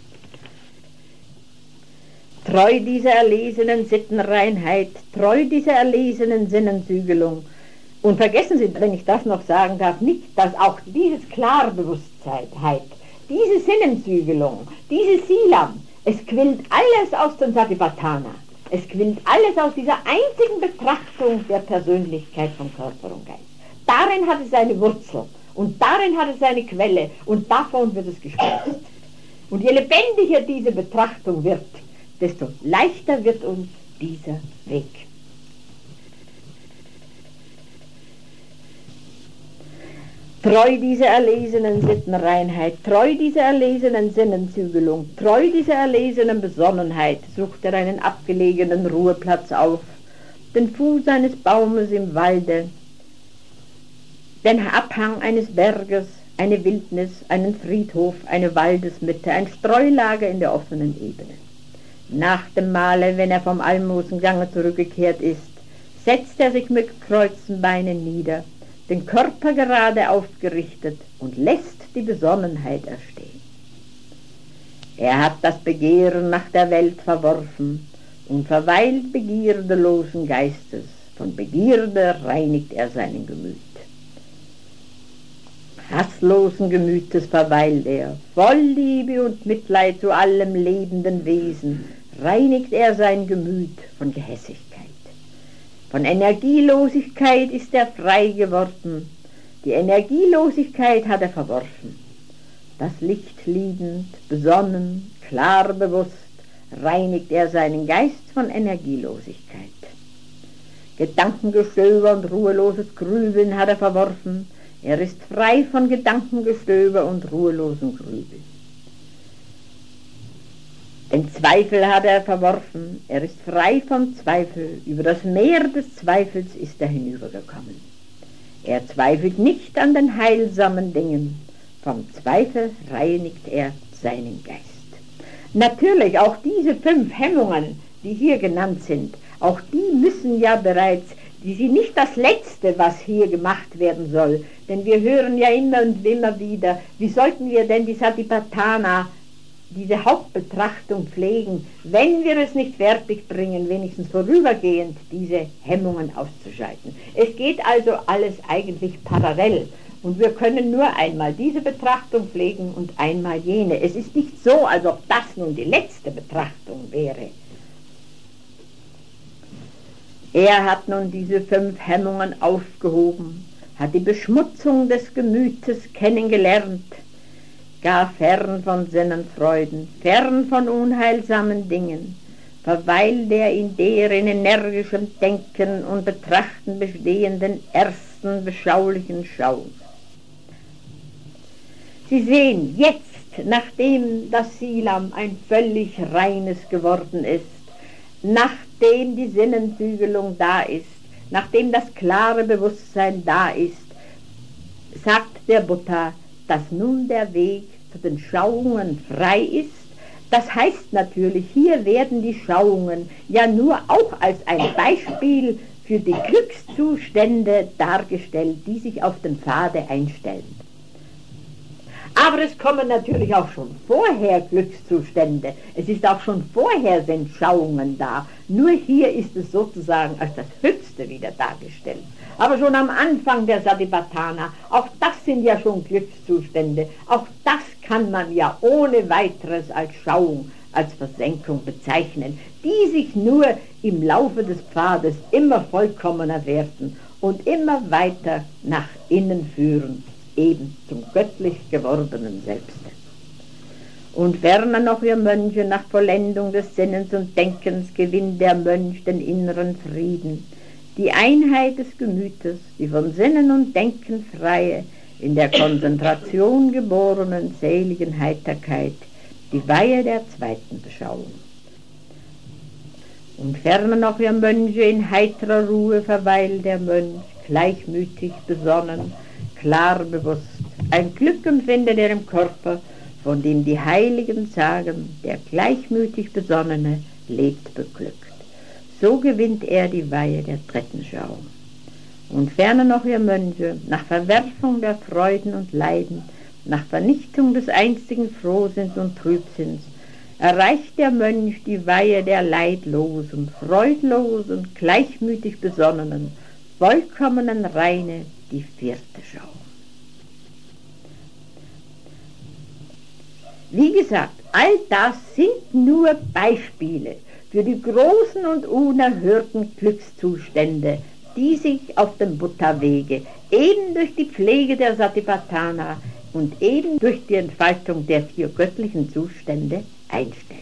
Treu dieser erlesenen Sittenreinheit, treu dieser erlesenen Sinnenzügelung. Und vergessen Sie, wenn ich das noch sagen darf, nicht, dass auch dieses Klarbewusstsein, diese Sinnenzügelung, dieses Silam, es quillt alles aus dem Satipatthana. Es quillt alles aus dieser einzigen Betrachtung der Persönlichkeit von Körper und Geist. Darin hat es seine Wurzel und darin hat es seine Quelle und davon wird es gespeist. Und je lebendiger diese Betrachtung wird, desto leichter wird uns dieser Weg. Treu dieser erlesenen Sittenreinheit, treu dieser erlesenen Sinnenzügelung, treu dieser erlesenen Besonnenheit sucht er einen abgelegenen Ruheplatz auf, den Fuß eines Baumes im Walde, den Abhang eines Berges, eine Wildnis, einen Friedhof, eine Waldesmitte, ein Streulager in der offenen Ebene. Nach dem Mahle, wenn er vom Almosengange zurückgekehrt ist, setzt er sich mit gekreuzten Beinen nieder, den Körper gerade aufgerichtet und lässt die Besonnenheit erstehen. Er hat das Begehren nach der Welt verworfen und verweilt begierdelosen Geistes. Von Begierde reinigt er seinen Gemüt. Hasslosen Gemütes verweilt er, voll Liebe und Mitleid zu allem lebenden Wesen, reinigt er sein Gemüt von Gehässigkeit. Von Energielosigkeit ist er frei geworden, die Energielosigkeit hat er verworfen. Das Licht liebend, besonnen, klar bewusst, reinigt er seinen Geist von Energielosigkeit. Gedankengestöber und ruheloses Grübeln hat er verworfen, er ist frei von Gedankengestöber und ruhelosem Grübeln. Den Zweifel hat er verworfen, er ist frei vom Zweifel, über das Meer des Zweifels ist er hinübergekommen. Er zweifelt nicht an den heilsamen Dingen, vom Zweifel reinigt er seinen Geist. Natürlich, auch diese 5 Hemmungen, die hier genannt sind, auch die müssen ja bereits, die sind nicht das Letzte, was hier gemacht werden soll, denn wir hören ja immer und immer wieder, wie sollten wir denn die Satipatthana, diese Hauptbetrachtung pflegen, wenn wir es nicht fertig bringen, wenigstens vorübergehend diese Hemmungen auszuschalten. Es geht also alles eigentlich parallel und wir können nur einmal diese Betrachtung pflegen und einmal jene. Es ist nicht so, als ob das nun die letzte Betrachtung wäre. Er hat nun diese 5 Hemmungen aufgehoben, hat die Beschmutzung des Gemütes kennengelernt, gar fern von Sinnenfreuden, fern von unheilsamen Dingen, verweilt er in der in energischem Denken und Betrachten bestehenden ersten beschaulichen Schau. Sie sehen jetzt, nachdem das Silam ein völlig reines geworden ist, nachdem die Sinnenzügelung da ist, nachdem das klare Bewusstsein da ist, sagt der Buddha, dass nun der Weg zu den Schauungen frei ist. Das heißt natürlich, hier werden die Schauungen ja nur auch als ein Beispiel für die Glückszustände dargestellt, die sich auf dem Pfade einstellen. Aber es kommen natürlich auch schon vorher Glückszustände. Es ist auch schon vorher sind Schauungen da. Nur hier ist es sozusagen als das Höchste wieder dargestellt. Aber schon am Anfang der Satipatthana, auch das sind ja schon Glückszustände. Auch das kann man ja ohne weiteres als Schauung als Versenkung bezeichnen, die sich nur im Laufe des Pfades immer vollkommener werden und immer weiter nach innen führen, eben zum göttlich gewordenen Selbst. Und ferner noch, ihr Mönche, nach Vollendung des Sinnens und Denkens gewinnt der Mönch den inneren Frieden, die Einheit des Gemütes, die von Sinnen und Denken freie, in der Konzentration geborenen seligen Heiterkeit, die Weihe der zweiten Beschauung. Und ferner noch, ihr Mönche, in heiterer Ruhe verweilt der Mönch, gleichmütig besonnen, klar bewusst. Ein Glück empfindet er im Körper, von dem die Heiligen sagen, der gleichmütig Besonnene lebt beglückt. So gewinnt er die Weihe der dritten Schauung. Und ferner noch, ihr Mönche, nach Verwerfung der Freuden und Leiden, nach Vernichtung des einstigen Frohsinns und Trübsinns, erreicht der Mönch die Weihe der leidlosen, freudlosen, gleichmütig besonnenen, vollkommenen Reine, die vierte Schauung. Wie gesagt, all das sind nur Beispiele für die großen und unerhörten Glückszustände, die sich auf dem Buddha-Wege eben durch die Pflege der Satipatthana und eben durch die Entfaltung der 4 göttlichen Zustände einstellen.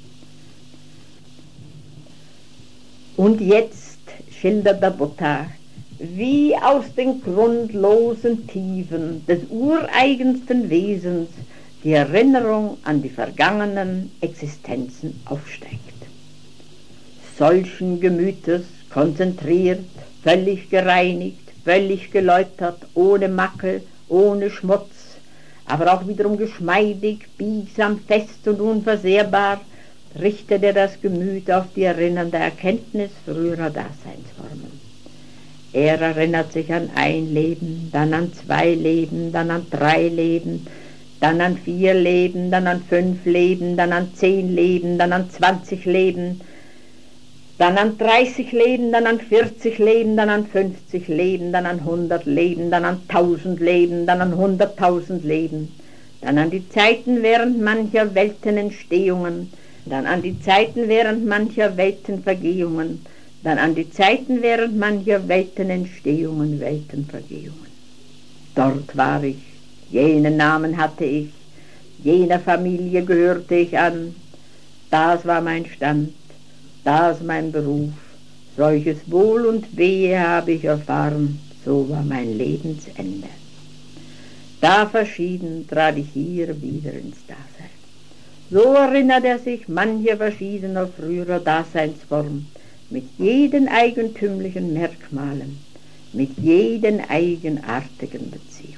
Und jetzt schildert der Buddha, wie aus den grundlosen Tiefen des ureigensten Wesens die Erinnerung an die vergangenen Existenzen aufsteigt. Solchen Gemütes, konzentriert, völlig gereinigt, völlig geläutert, ohne Makel, ohne Schmutz, aber auch wiederum geschmeidig, biegsam, fest und unversehrbar, richtet er das Gemüt auf die erinnernde Erkenntnis früherer Daseinsformen. Er erinnert sich an ein Leben, dann an 2 Leben, dann an 3 Leben, dann an 4 Leben, dann an 5 Leben, dann an 10 Leben, dann an 20 Leben, dann an 30 Leben, dann an 40 Leben, dann an 50 Leben, dann an 100 Leben, dann an 1000 Leben, dann an 100.000 Leben, dann an die Zeiten während mancher Weltenentstehungen, dann an die Zeiten während mancher Weltenvergehungen, dann an die Zeiten während mancher Weltenentstehungen, Weltenvergehungen. Dort war ich, jenen Namen hatte ich, jener Familie gehörte ich an, das war mein Stand, das mein Beruf, solches Wohl und Wehe habe ich erfahren, so war mein Lebensende. Da verschieden trat ich hier wieder ins Dasein. So erinnert er sich mancher verschiedener früherer Daseinsform, mit jeden eigentümlichen Merkmalen, mit jeden eigenartigen Beziehungen.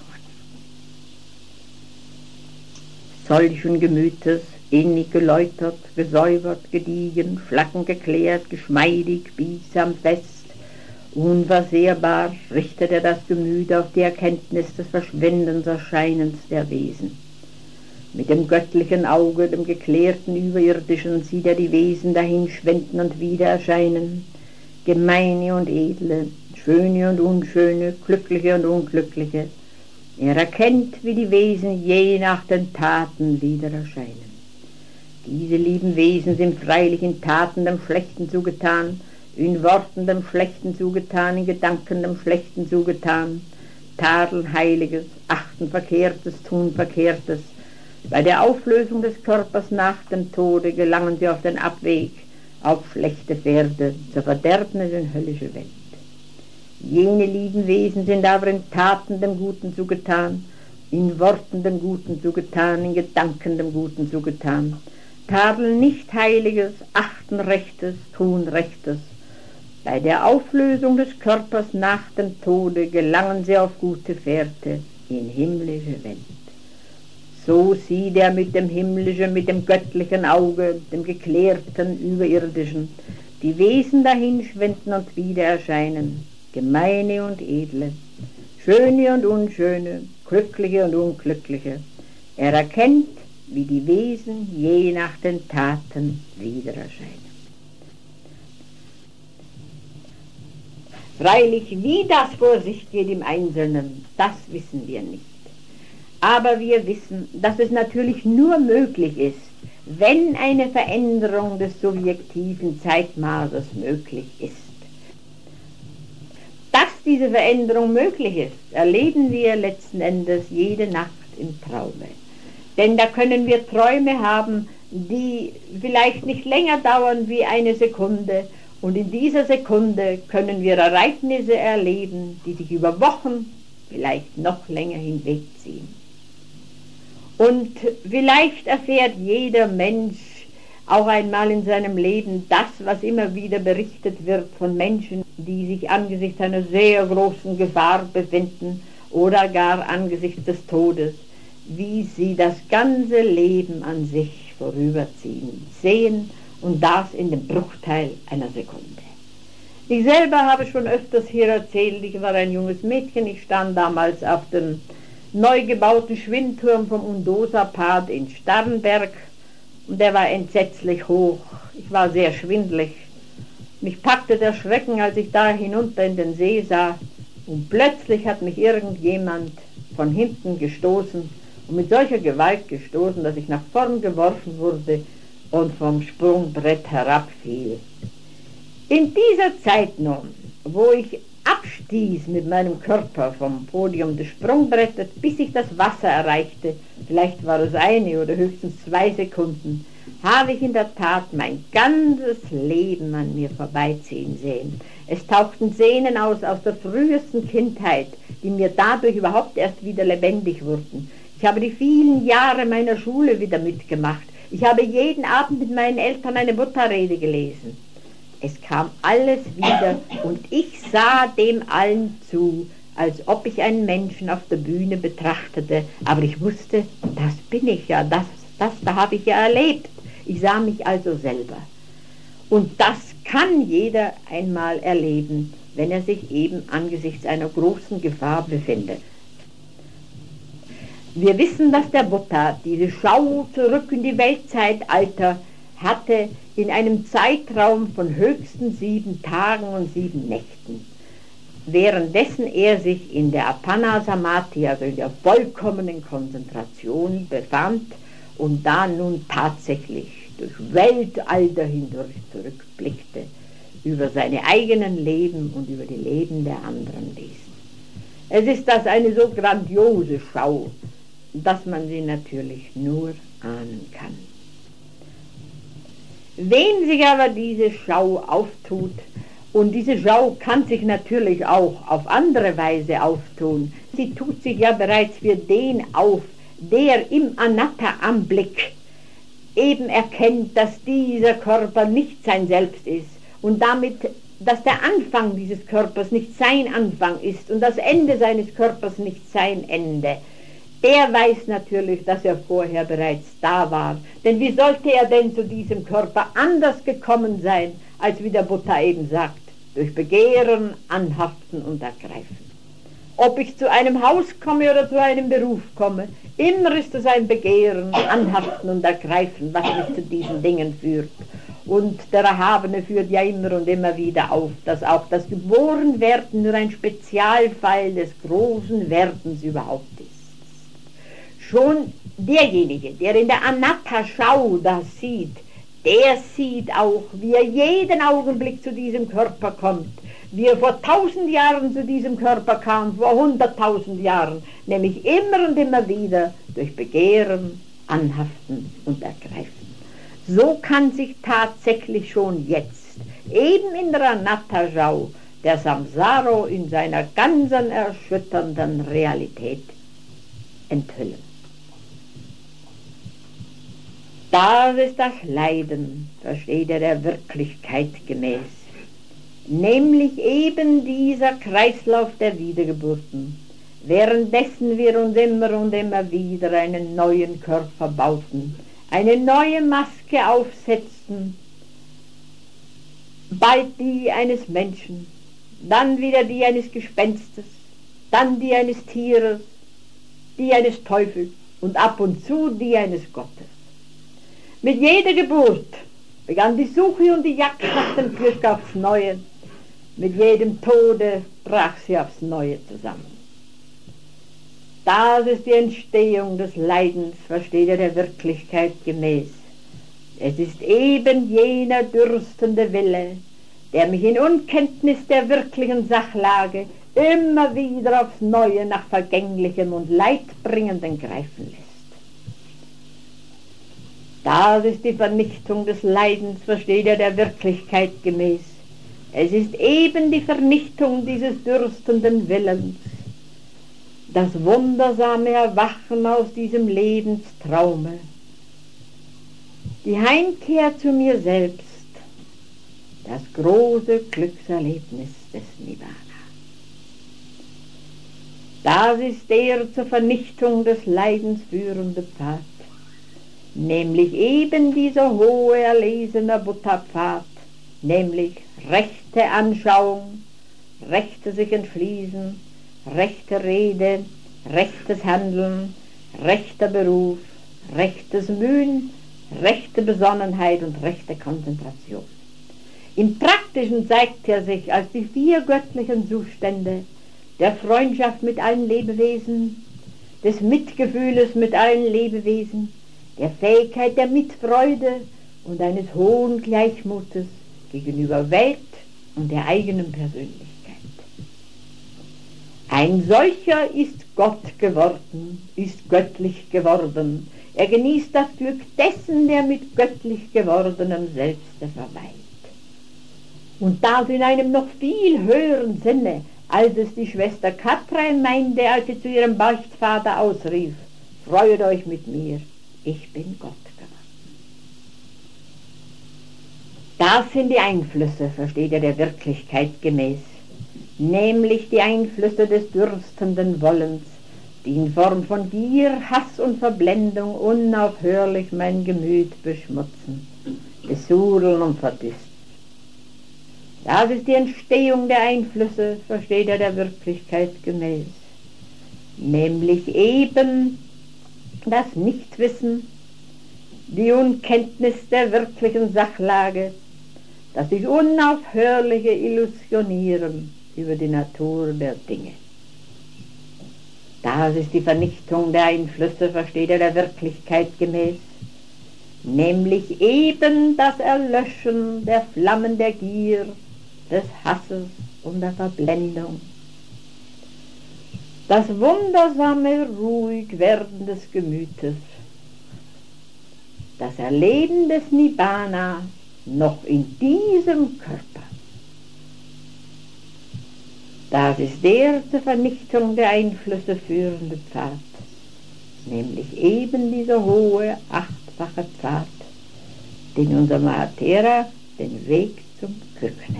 Solchen Gemütes, innig geläutert, gesäubert, gediegen, flackend geklärt, geschmeidig, biegsam, fest, unversehrbar, richtet er das Gemüt auf die Erkenntnis des verschwindenden Erscheinens der Wesen. Mit dem göttlichen Auge, dem geklärten Überirdischen, sieht er die Wesen dahinschwenden und wieder erscheinen, gemeine und edle, schöne und unschöne, glückliche und unglückliche. Er erkennt, wie die Wesen je nach den Taten wieder erscheinen. Diese lieben Wesen sind freilich in Taten dem Schlechten zugetan, in Worten dem Schlechten zugetan, in Gedanken dem Schlechten zugetan, tadeln Heiliges, achten Verkehrtes, tun Verkehrtes. Bei der Auflösung des Körpers nach dem Tode gelangen sie auf den Abweg, auf schlechte Pferde, zur Verderbnis in höllische Welt. Jene lieben Wesen sind aber in Taten dem Guten zugetan, in Worten dem Guten zugetan, in Gedanken dem Guten zugetan, tadeln nicht Heiliges, achten Rechtes, tun Rechtes. Bei der Auflösung des Körpers nach dem Tode gelangen sie auf gute Fährte in himmlische Welt. So sieht er mit dem himmlischen, mit dem göttlichen Auge, dem geklärten, überirdischen, die Wesen dahinschwinden und wieder erscheinen, gemeine und edle, schöne und unschöne, glückliche und unglückliche. Er erkennt, wie die Wesen je nach den Taten wieder erscheinen. Freilich, wie das vor sich geht im Einzelnen, das wissen wir nicht. Aber wir wissen, dass es natürlich nur möglich ist, wenn eine Veränderung des subjektiven Zeitmaßes möglich ist. Dass diese Veränderung möglich ist, erleben wir letzten Endes jede Nacht im Traume. Denn da können wir Träume haben, die vielleicht nicht länger dauern wie eine Sekunde. Und in dieser Sekunde können wir Ereignisse erleben, die sich über Wochen, vielleicht noch länger hinwegziehen. Und vielleicht erfährt jeder Mensch auch einmal in seinem Leben das, was immer wieder berichtet wird von Menschen, die sich angesichts einer sehr großen Gefahr befinden oder gar angesichts des Todes, wie sie das ganze Leben an sich vorüberziehen, sehen und das in dem Bruchteil einer Sekunde. Ich selber habe schon öfters hier erzählt, ich war ein junges Mädchen, ich stand damals auf dem neu gebauten Schwindturm vom Undosa-Pad in Starnberg und der war entsetzlich hoch. Ich war sehr schwindelig. Mich packte der Schrecken, als ich da hinunter in den See sah und plötzlich hat mich irgendjemand von hinten gestoßen und mit solcher Gewalt gestoßen, dass ich nach vorn geworfen wurde und vom Sprungbrett herabfiel. In dieser Zeit nun, wo ich abstieß mit meinem Körper vom Podium des Sprungbrettes, bis ich das Wasser erreichte, vielleicht war es 1 oder höchstens 2 Sekunden, habe ich in der Tat mein ganzes Leben an mir vorbeiziehen sehen. Es tauchten Szenen aus der frühesten Kindheit, die mir dadurch überhaupt erst wieder lebendig wurden. Ich habe die vielen Jahre meiner Schule wieder mitgemacht. Ich habe jeden Abend mit meinen Eltern eine Buddha-Rede gelesen. Es kam alles wieder und ich sah dem allen zu, als ob ich einen Menschen auf der Bühne betrachtete. Aber ich wusste, das bin ich ja, das da habe ich ja erlebt. Ich sah mich also selber. Und das kann jeder einmal erleben, wenn er sich eben angesichts einer großen Gefahr befindet. Wir wissen, dass der Buddha diese Schau zurück in die Weltzeitalter hatte in einem Zeitraum von höchstens 7 Tagen und 7 Nächten, währenddessen er sich in der Apana-Samadhi, also in der vollkommenen Konzentration befand und da nun tatsächlich durch Weltalter hindurch zurückblickte über seine eigenen Leben und über die Leben der anderen Wesen. Es ist das eine so grandiose Schau, dass man sie natürlich nur ahnen kann. Wem sich aber diese Schau auftut, und diese Schau kann sich natürlich auch auf andere Weise auftun, sie tut sich ja bereits für den auf, der im Anatta-Anblick eben erkennt, dass dieser Körper nicht sein Selbst ist und damit, dass der Anfang dieses Körpers nicht sein Anfang ist und das Ende seines Körpers nicht sein Ende. Der weiß natürlich, dass er vorher bereits da war. Denn wie sollte er denn zu diesem Körper anders gekommen sein, als wie der Buddha eben sagt, durch Begehren, Anhaften und Ergreifen. Ob ich zu einem Haus komme oder zu einem Beruf komme, immer ist es ein Begehren, Anhaften und Ergreifen, was mich zu diesen Dingen führt. Und der Erhabene führt ja immer und immer wieder auf, dass auch das Geborenwerden nur ein Spezialfall des großen Werdens überhaupt ist. Schon derjenige, der in der Anatta-Schau das sieht, der sieht auch, wie er jeden Augenblick zu diesem Körper kommt, wie er vor 1000 Jahren zu diesem Körper kam, vor 100.000 Jahren, nämlich immer und immer wieder durch Begehren, Anhaften und Ergreifen. So kann sich tatsächlich schon jetzt, eben in der Anatta-Schau, der Samsara in seiner ganzen erschütternden Realität enthüllen. Das ist das Leiden, versteht er der Wirklichkeit gemäß, nämlich eben dieser Kreislauf der Wiedergeburten, währenddessen wir uns immer und immer wieder einen neuen Körper bauten, eine neue Maske aufsetzten, bald die eines Menschen, dann wieder die eines Gespenstes, dann die eines Tieres, die eines Teufels und ab und zu die eines Gottes. Mit jeder Geburt begann die Suche und die Jagd nach dem Glück aufs Neue. Mit jedem Tode brach sie aufs Neue zusammen. Das ist die Entstehung des Leidens, versteht er der Wirklichkeit gemäß. Es ist eben jener dürstende Wille, der mich in Unkenntnis der wirklichen Sachlage immer wieder aufs Neue nach Vergänglichem und Leidbringendem greifen lässt. Das ist die Vernichtung des Leidens, versteht er der Wirklichkeit gemäß. Es ist eben die Vernichtung dieses dürstenden Willens, das wundersame Erwachen aus diesem Lebenstraume, die Heimkehr zu mir selbst, das große Glückserlebnis des Nibbana. Das ist der zur Vernichtung des Leidens führende Pfad, nämlich eben dieser hohe erlesene Buddha-Pfad, nämlich rechte Anschauung, rechte sich entschließen, rechte Rede, rechtes Handeln, rechter Beruf, rechtes Mühen, rechte Besonnenheit und rechte Konzentration. Im Praktischen zeigt er sich als die 4 göttlichen Zustände der Freundschaft mit allen Lebewesen, des Mitgefühles mit allen Lebewesen, der Fähigkeit der Mitfreude und eines hohen Gleichmutes gegenüber Welt und der eigenen Persönlichkeit. Ein solcher ist Gott geworden, ist göttlich geworden. Er genießt das Glück dessen, der mit göttlich gewordenem Selbste verweilt. Und das in einem noch viel höheren Sinne, als es die Schwester Katrin meinte, als sie zu ihrem Beichtvater ausrief: Freut euch mit mir, ich bin Gott geworden. Das sind die Einflüsse, versteht er der Wirklichkeit gemäß, nämlich die Einflüsse des dürstenden Wollens, die in Form von Gier, Hass und Verblendung unaufhörlich mein Gemüt beschmutzen, besudeln und verdüsten. Das ist die Entstehung der Einflüsse, versteht er der Wirklichkeit gemäß, nämlich eben das Nichtwissen, die Unkenntnis der wirklichen Sachlage, das sich unaufhörliche Illusionieren über die Natur der Dinge. Das ist die Vernichtung der Einflüsse, versteht er der Wirklichkeit gemäß, nämlich eben das Erlöschen der Flammen der Gier, des Hasses und der Verblendung. Das wundersame Ruhigwerden des Gemütes, das Erleben des Nibbana noch in diesem Körper. Das ist der zur Vernichtung der Einflüsse führende Pfad, nämlich eben dieser hohe, 8-fache Pfad, den unser Mahatera den Weg zum Glück nennt.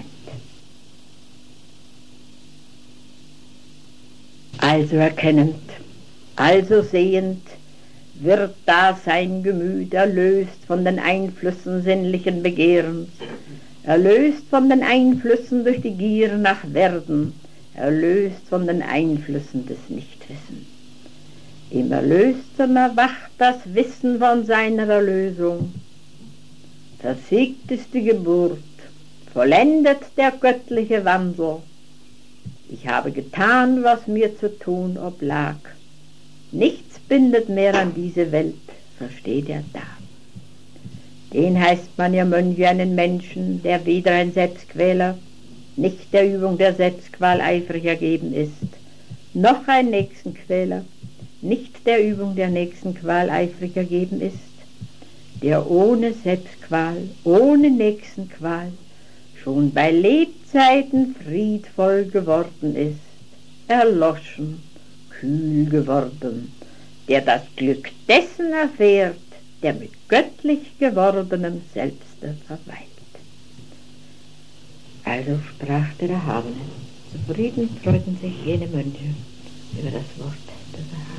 Also erkennend, also sehend, wird da sein Gemüt erlöst von den Einflüssen sinnlichen Begehrens, erlöst von den Einflüssen durch die Gier nach Werden, erlöst von den Einflüssen des Nichtwissens. Im Erlösten erwacht das Wissen von seiner Erlösung. Versiegt ist die Geburt, vollendet der göttliche Wandel. Ich habe getan, was mir zu tun oblag. Nichts bindet mehr an diese Welt, versteht er da. Den heißt man, ihr Mönche, einen Menschen, der weder ein Selbstquäler, nicht der Übung der Selbstqual eifrig ergeben ist, noch ein Nächstenquäler, nicht der Übung der Nächstenqual eifrig ergeben ist, der ohne Selbstqual, ohne Nächstenqual schon bei Lebzeiten friedvoll geworden ist, erloschen, kühl geworden, der das Glück dessen erfährt, der mit göttlich gewordenem Selbste verweilt. Also sprach der Erhabene, zufrieden freuten sich jene Mönche über das Wort des Erhabenen.